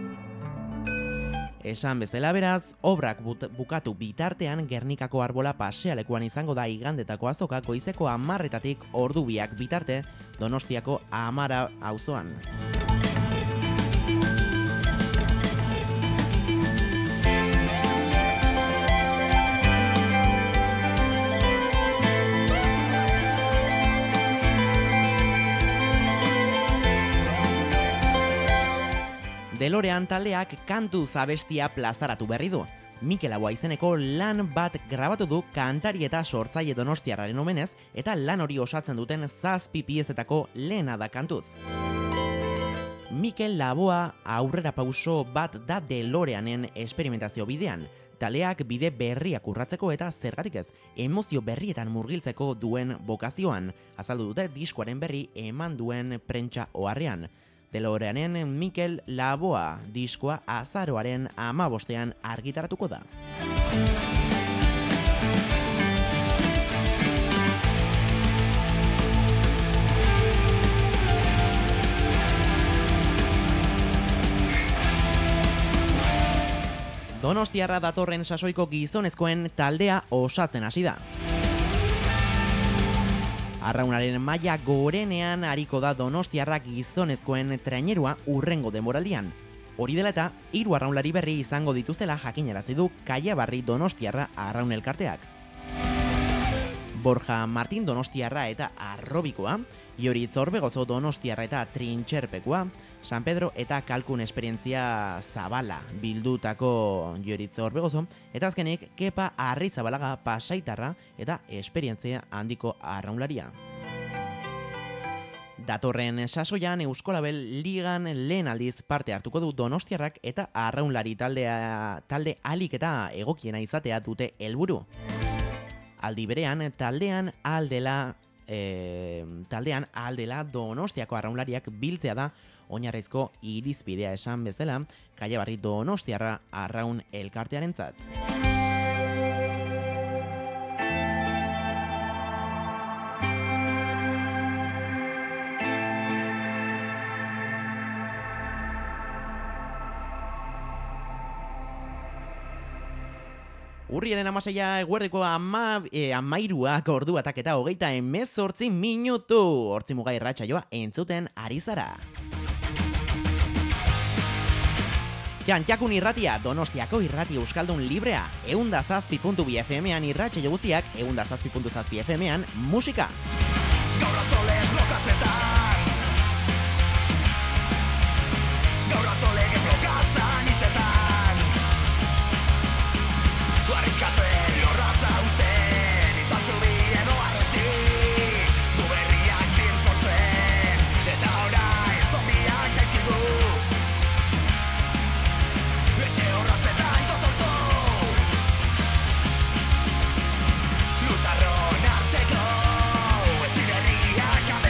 Esan bezala beraz, obrak bukatu bitartean Gernikako Arbola pasealekuan izango da igandetako azoka goizeko 10tik ordu 2 bitarte Donostiako Amara auzoan. Delorean taldeak kantuz abestia plazaratu berri du. Mikel Laboa izeneko lan bat grabatu du kantari eta sortzaile donostiarraren omenez eta lan hori osatzen duten 7 piezetako lehena da kantuz. Mikel Laboa aurrera pauso bat da Deloreanen esperimentazio bidean. Taldeak bide berriak urratzeko eta zergatik ez, emozio berrietan murgiltzeko duen bokazioan, azaldu dute diskoaren berri eman duen prentsa oharrean. Deloreanen Mikel Laboa diskoa azaroaren 15ean argitaratuko da. Donostiarra datorren sasoiko gizonezkoen taldea osatzen hasi da. Arraunaren maila gorenean ariko da Donostiarrak gizonezkoen trainerua hurrengo denboraldian. Hori dela eta 3 arraunlari berri izango dituztela jakinarazi du Kaiabarri Donostiarra arraun elkarteak. Borja Martin Donostiarra eta Arrobikoa, Ioritz Orbegozo Donostiarra eta Trintxerpekoa, San Pedro eta Kalkun esperientzia zabala bildutako Ioritz Orbegozo, eta azkenik Kepa Arrizabalaga Pasaitarra eta esperientzia handiko arraunlaria. Datorren sasoian Euskolabel Ligan lehen aldiz parte hartuko du Donostiarrak eta arraunlari talde alik eta egokiena izatea dute helburu. Aldi berean, taldean aldela Donostiako arraunlariak biltzea da oinarrizko irizpidea esan bezala Kaiabarri Donostiarra arraun elkartearentzat. Urriaren 16 eguerdiko 13ak orduatak eta 38 minutu. Hortzi muga irratsaioa entzuten ari zara. Txantxakun irratia, Donostiako irrati euskaldun librea, 107.2 FM-ean irratsaio guztiak, 107.7 FM-ean musika. Gaur atzolez lokatzetan, gaur atzolegez lokatzan hitzetan, arrizkatzen lorratza usten, izan zubi edo arresi, du berriak bir sortzen, eta orain zombiak zaizkigu. Etxe horratzetan totorto, lutarron arteko, ezin herriak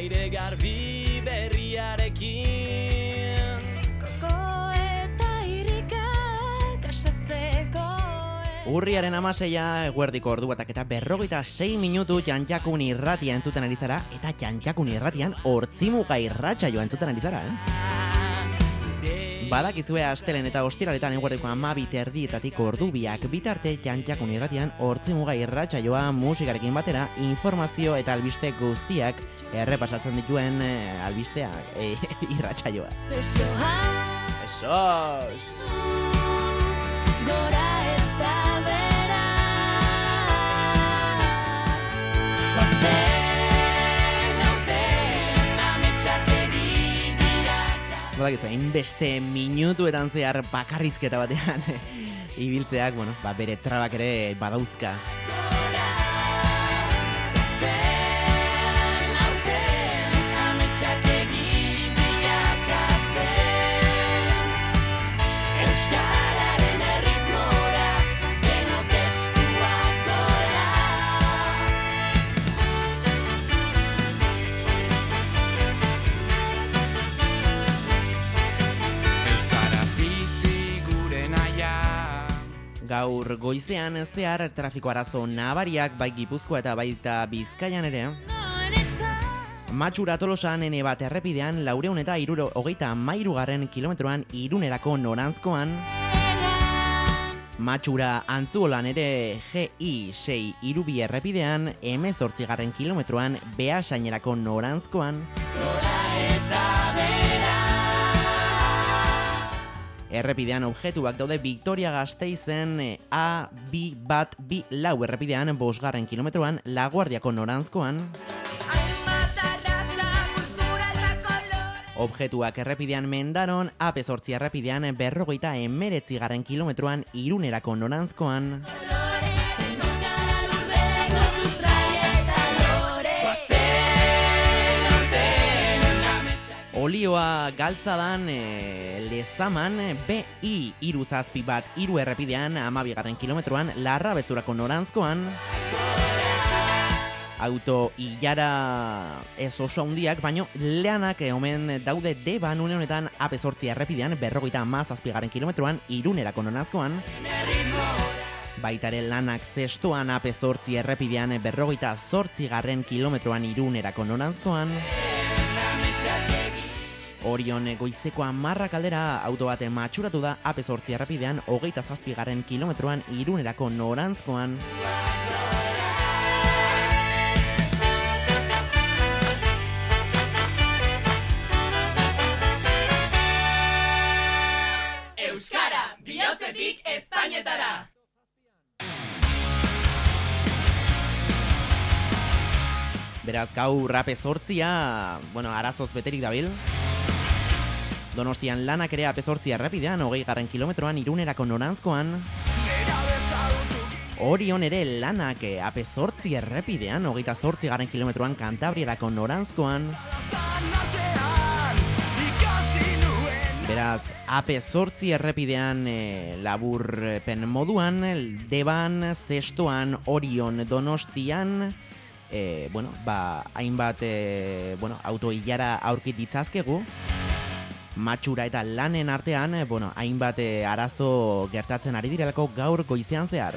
aire garbi berriarekin. Koko eta irrika kasatzeko. Urriaren 16 eguerdiko ordubatak eta 46 minutu Jantjakun irratia entzuten ari zara, eta Jantjakun irratian Hortzimuga irratsaioa entzuten ari zara, Badakizue astelen eta ostiraletan eguerdiko 12:30 ordubiak bitarte Jantjakun irratian Hortzimuga irratsaioa musikarekin batera informazio eta albiste guztiak errepasatzen dituen albisteak irratsaioa. Besos! Gora eta bera. Badakizu, hainbeste minutuetan zehar bakarrizketa batean ibiltzeak, bere trabak ere badauzka. Gaur goizean zehar trafiko arazo nabariak bai Gipuzkoa eta baita Bizkaian ere. Matxura Tolosan N bat errepidean 423 kilometroan Irunerako noranzkoan. Matxura Antzuolan ere GI 6 Irubi errepidean 18 kilometroan Beasainerako noranzkoan. Errepidean objektuak daude Victoria Gasteizen A224 errepidean 5 kilometroan Laguardiako noranzkoan. Objektuak errepidean Mendaron AP8 errepidean 59 kilometroan Irunerako noranzkoan. Olioa galtzadan Lezaman BI 373 errepidean 12 kilometroan Larrabetzurako noranzkoan. Auto ilara ez oso handiak, baino leanak omen daude Deban une honetan AP8 errepidean 57 kilometroan Irunerako noranzkoan. Baitare lanak zestoan AP8 errepidean 58 kilometroan Irunerako noranzkoan. Orion goizeko 10 aldera auto bate matxuratu da AP8 errepidean 27 kilometroan Irunerako noranzkoan. Euskara, bihotzetik Espainetara! Beraz, gaur AP8, arazoz beterik dabil. Donostian lanak ere AP8 errepidean 20 kilometroan Irunerako noranzkoan. Orion ere lanak AP8 errepidean 28 kilometroan Kantabriarako noranzkoan. Beraz, AP8 errepidean laburpen moduan, Deban, Zestoan, Orion, Donostian, hainbat auto ilara aurkit ditzazkegu. Matxura eta lanen artean, hainbat arazo gertatzen ari direlako gaur goizean zehar.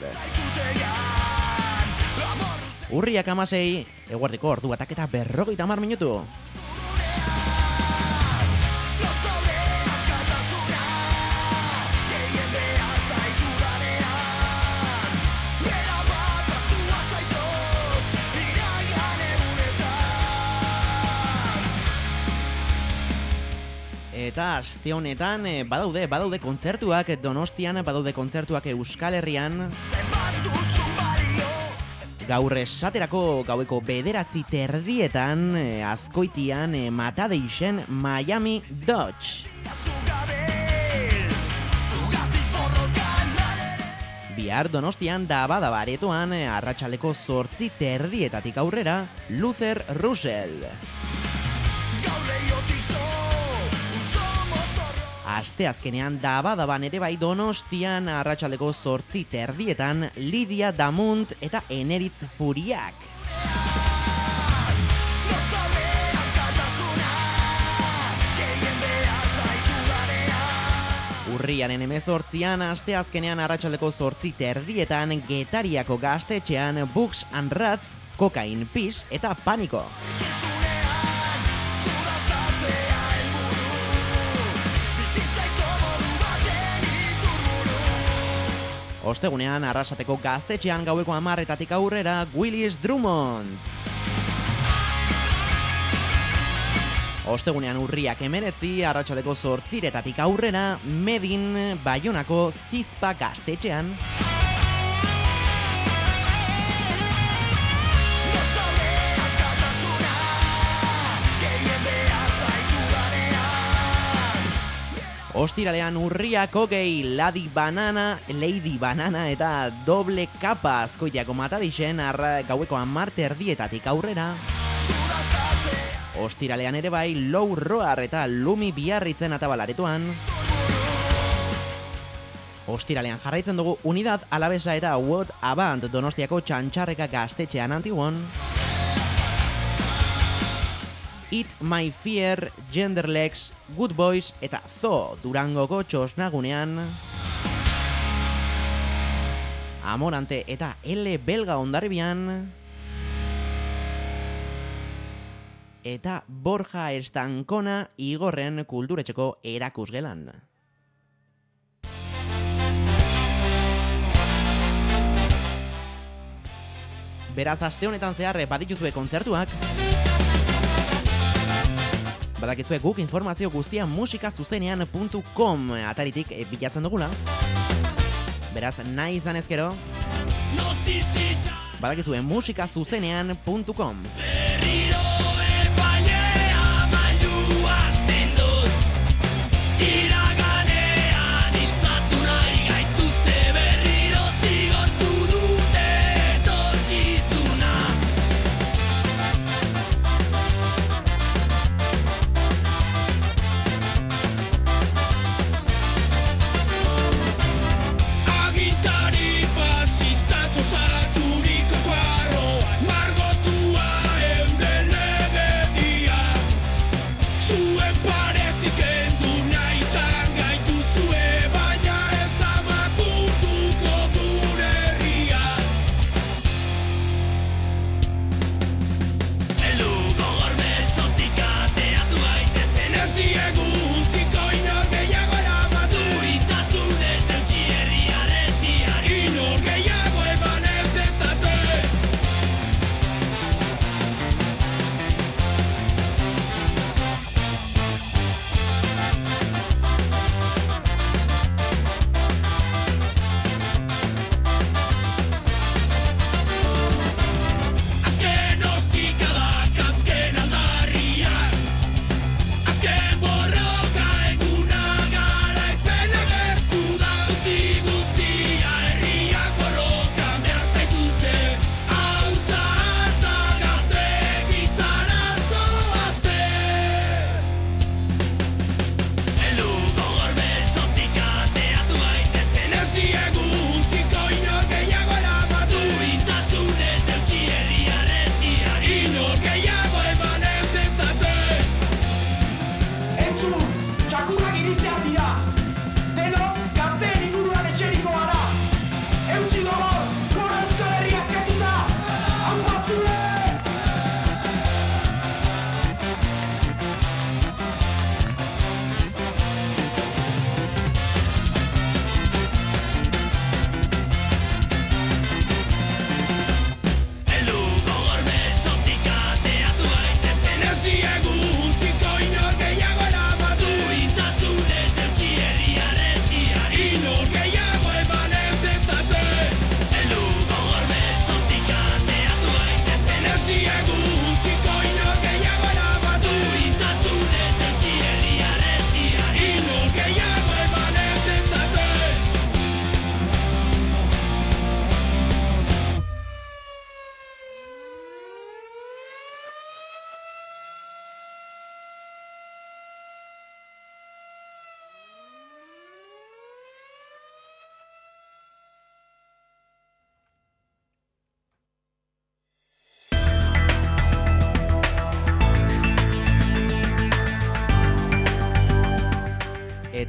Urriak 16, eguerdiko ordubatak eta 50 minutu. Eta aste honetan badaude kontzertuak Donostian, badaude kontzertuak Euskal Herrian. Gaur esaterako gaueko 9:30 Azkoitian Matadeixen Miami Dodge. Bihar Donostian Dabadaba aretoan arratsaldeko 8:30 aurrera Luther Russell. Asteazkenean Dabadaban ere bai Donostian arratsaldeko 8:30 Lidia Damunt eta Eneritz Furiak. Urriaren 18an asteazkenean arratsaldeko 8:30 Getariako gaztetxean Bugs and Rats, Kokain Pis eta Paniko. Ostegunean Arrasateko gaztetxean gaueko 10:00 aurrera Willis Drummond. Ostegunean urriak 19 arratsaldeko 8:00 aurrera Medin Baionako Zizpa gaztetxean. Ostiralean urriak 20 Lady Banana eta Doble Kapa Azkoitiako Matadixen gaueko 10:30 aurrera. Ostiralean ere bai Low Roar eta Lumi Biarritzen Atabalaretoan. Ostiralean jarraitzen dugu Unidad Alavesa eta What a Band Donostiako Txantxarreka gaztetxean Antiguan. Eat My Fear, Genderlex, Good Boys eta Zo Durangoko Txosnagunean. Amorante eta L Belga Hondarribian. Eta Borja Estankona Igorren Kulturetxeko erakusgelan. Beraz, aste honetan zehar badituzue kontzertuak. Badakizue guk informazio guztia musikazuzenean.com ataritik bilatzen dugula. Beraz, nahi izan ezkero. Badakizue musikazuzenean.com. Margotua euden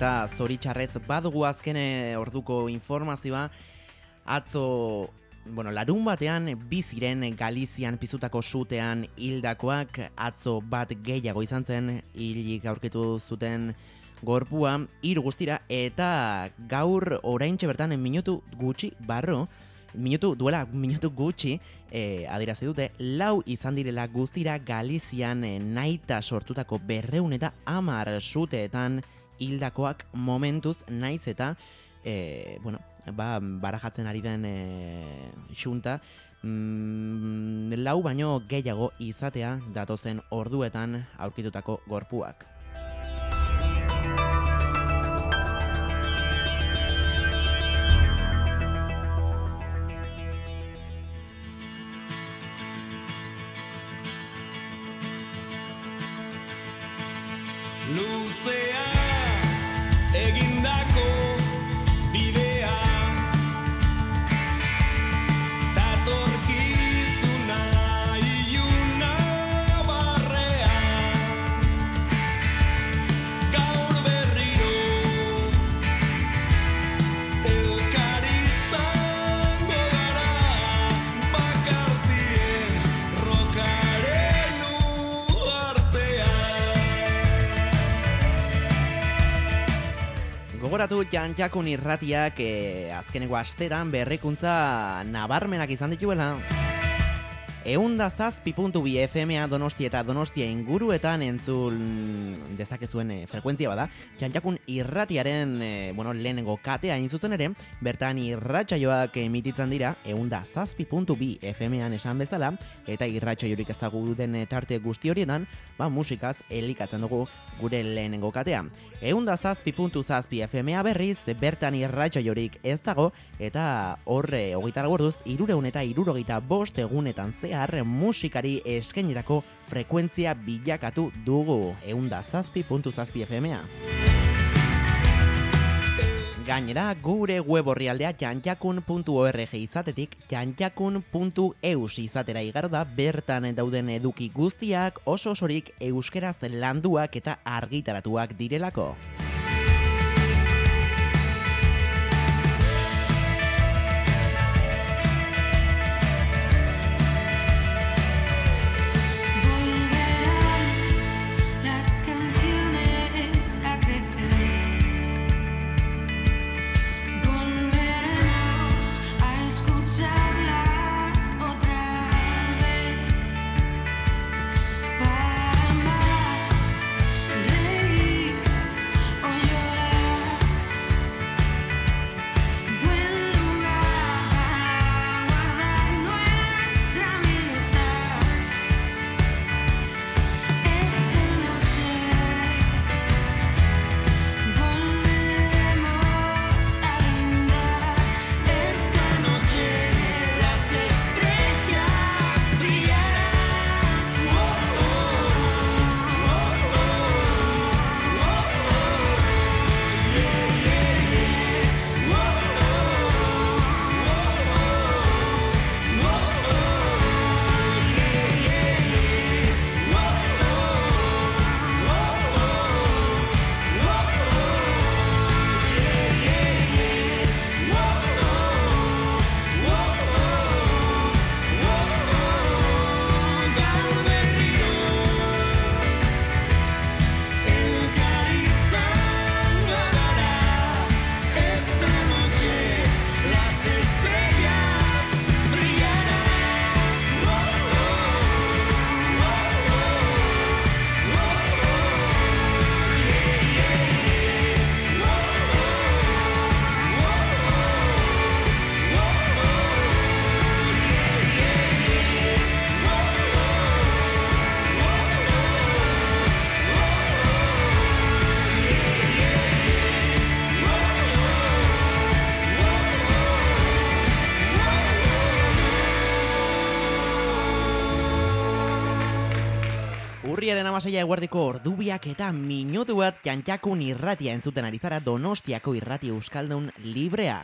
eta zoritxarrez badugu azken orduko informazioa. Atzo, larun batean biziren Galizian pizutako sutean hildakoak, atzo bat gehiago izan zen hilik aurkitu zuten gorpua, 3 guztira, eta gaur oraintxe bertan duela minutu gutxi adierazi dute 4 izan direla guztira Galizian nahita sortutako 210 suteetan hildakoak momentuz, naiz eta barajatzen ari den xunta 4 baino gehiago izatea datozen orduetan aurkitutako gorpuak. Luzea egindako bidea datorkizuna iluna barrea gaur berriro elkari izango gara bakartien rokaren uartean. Gogoratu Jantjakun irratiak azkeneko astetan berrikuntza nabarmenak izan dituela. 107.2 FM-a Donostia eta Donostia inguruetan entzun dezakezuen frekuentzia bada. Jantjakun irratiaren lehenengo katea hain zuzen ere, bertan irratsaioak emititzen dira 107.2 FM-an esan bezala, eta irratsaiorik ez dago den tarte guzti horietan, musikaz elikatzen dugu gure lehenengo katea. 107.7 FM-a berriz, bertan irratsaiorik ez dago, eta horre 24 orduz 365 egunetan zehar musikari eskainitako frekuentzia bilakatu dugu 107.7 FM-a. Gainera, gure web orrialdea jantjakun.org izatetik jantjakun.eus izatera igaro da, bertan dauden eduki guztiak oso osorik euskeraz landuak eta argitaratuak direlako. Urriaren 16 eguerdiko ordubiak eta minutu bat Jantjakun irratia entzuten ari zara, Donostiako irrati euskaldun librea.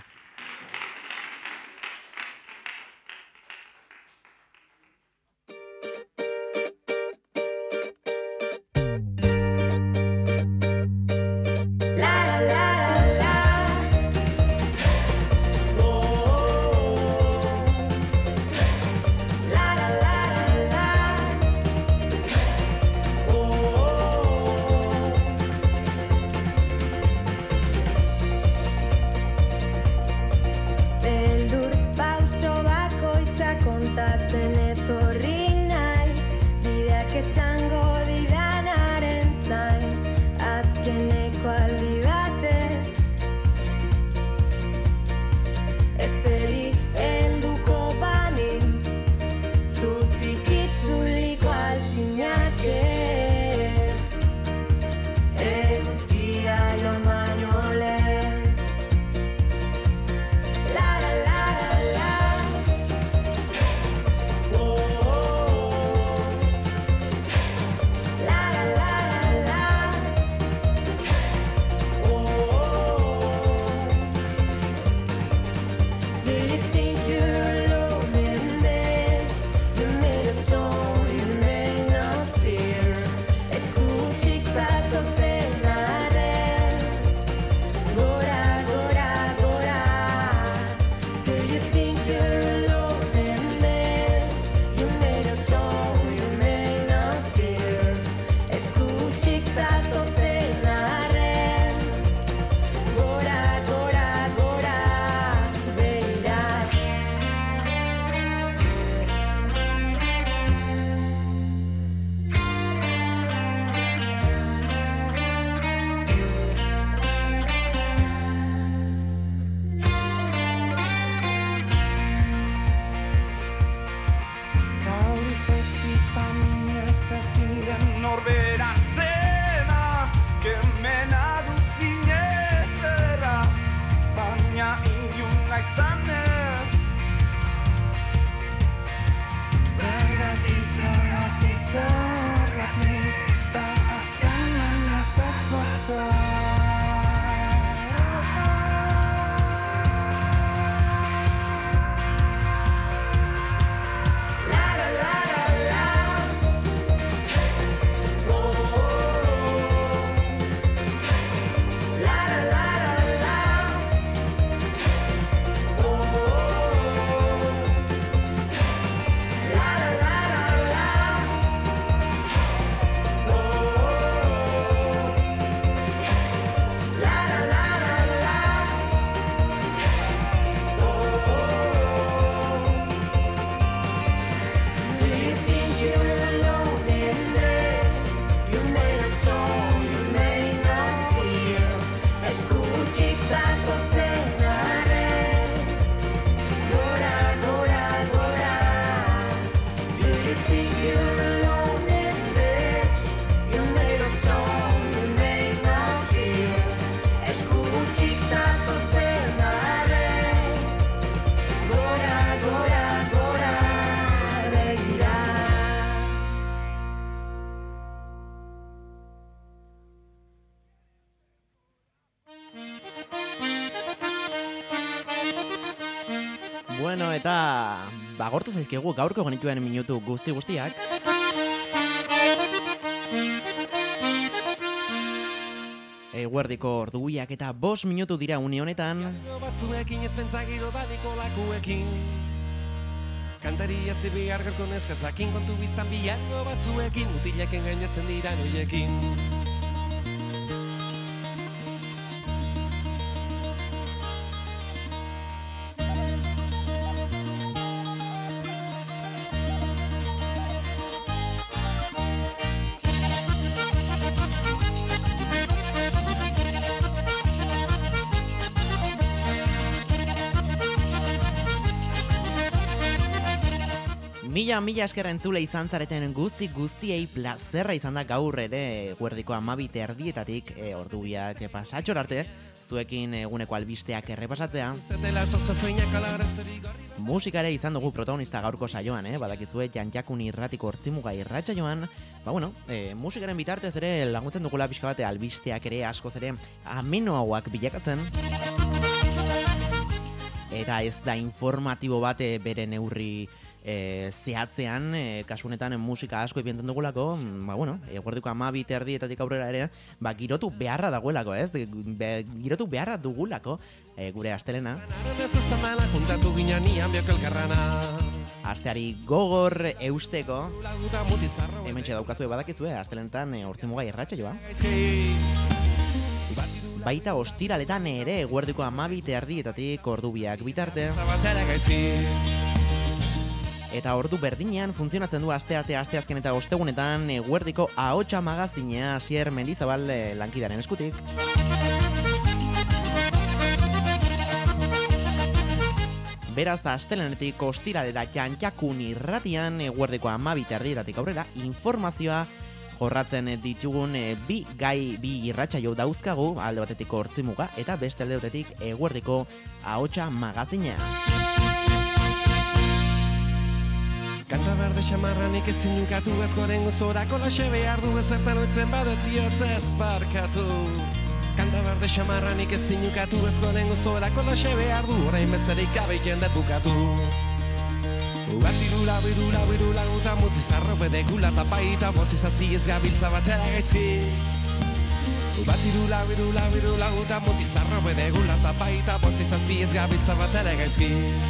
La la la Bueno, eta bagortu zaizkigu gaurko genituen minutu guztiak. Eguerdiko orduiak eta 5 minutu dira une honetan. Batzuekin ez pentsagiro da Nikolakuekin. Kantaria zibihar garko neskatzakin kontu bizan biango batzuekin mutileken gainatzen dira noiekin. Mila esker entzule izan zareten guztiei plazerra izan da gaur ere eguerdiko 12:30 ordubiak pasatxor arte, zuekin eguneko albisteak errepasatzea. Musikare izan dugu protagonista gaurko saioan, badakizue Janjakun irratiko hortzimuga irratsaioan, musikaren bitartez ere laguntzen dugula pixka bate albisteak ere askoz ere amenoagoak bilakatzen. Eta ez da informatibo bat bere neurri zehatzean, kasunetan musika asko ipientzen dugulako, eguerdiko 12:30 aurrera ere, girotu beharra dagoelako, ez? Girotu beharra dugulako gure astelena. Asteari gogor eusteko, hementxe daukazue badakizue, astelenetan hortzimuga irratsaioa. Baita ostiraletan ere eguerdiko 12:30 ordubiak bitarte. Eta ordu berdinean funtzionatzen du astearte, asteazken eta ostegunetan eguerdiko ahotsa magazinea Asier Mendizabal lankidaren eskutik. Beraz, astelenetik ostiralera Janjakun irratian eguerdiko 12:30 aurrera informazioa jorratzen ditugun bi irratsaio dauzkagu, alde batetik hortzimuga eta beste alde batetik eguerdiko ahotsa magazina. Kanta berde xamarranik ezin ukatu ezkoren gozorako laxe behar du ezertan oitzen badet bihotzez barkatu. Kanta berde xamarranik ezin ukatu ezkoren gozorako laxe behar du orain besterik gabe jende bukatu. Ugatirula, birula, uta mutizarro bedekula tapaita bozizazpi ez gabiltza batera gaizki. Ugatirula, birula, uta mutizarro bedekula tapaita bozizazpi ez gabiltza batera gaizki.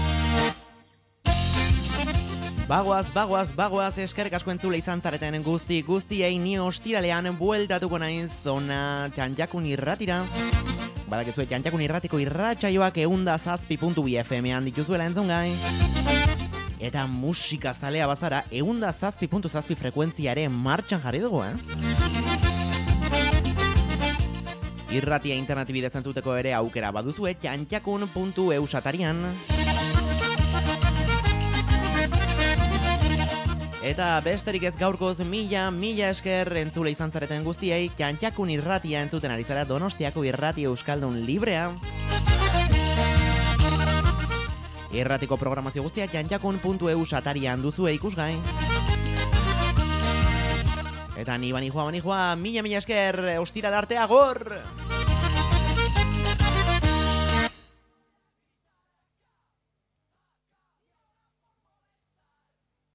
Bagoaz, eskerrik asko entzule izan zareten guztiei ni ostiralean bueltatuko naiz zona Janjakun irratira. Badakizue Janjakun irratiko irratsaioak 107.bi FM-ean dituzuela entzungai. Eta musika zalea bazara 107.7 frekuentziare martxan jarri dugu, Irratia internetibidez entzuteko ere aukera baduzue janjakun.eu satarian. Eta besterik ez gaurkoz mila esker entzule izan zareten guztiei, Janjakun irratia entzuten ari zara Donostiako irrati euskaldun librea. Irratiko programazio guztia janjakun.eu satarian duzue ikusgai. Eta ni bani joa, mila esker, ostiral arte agor!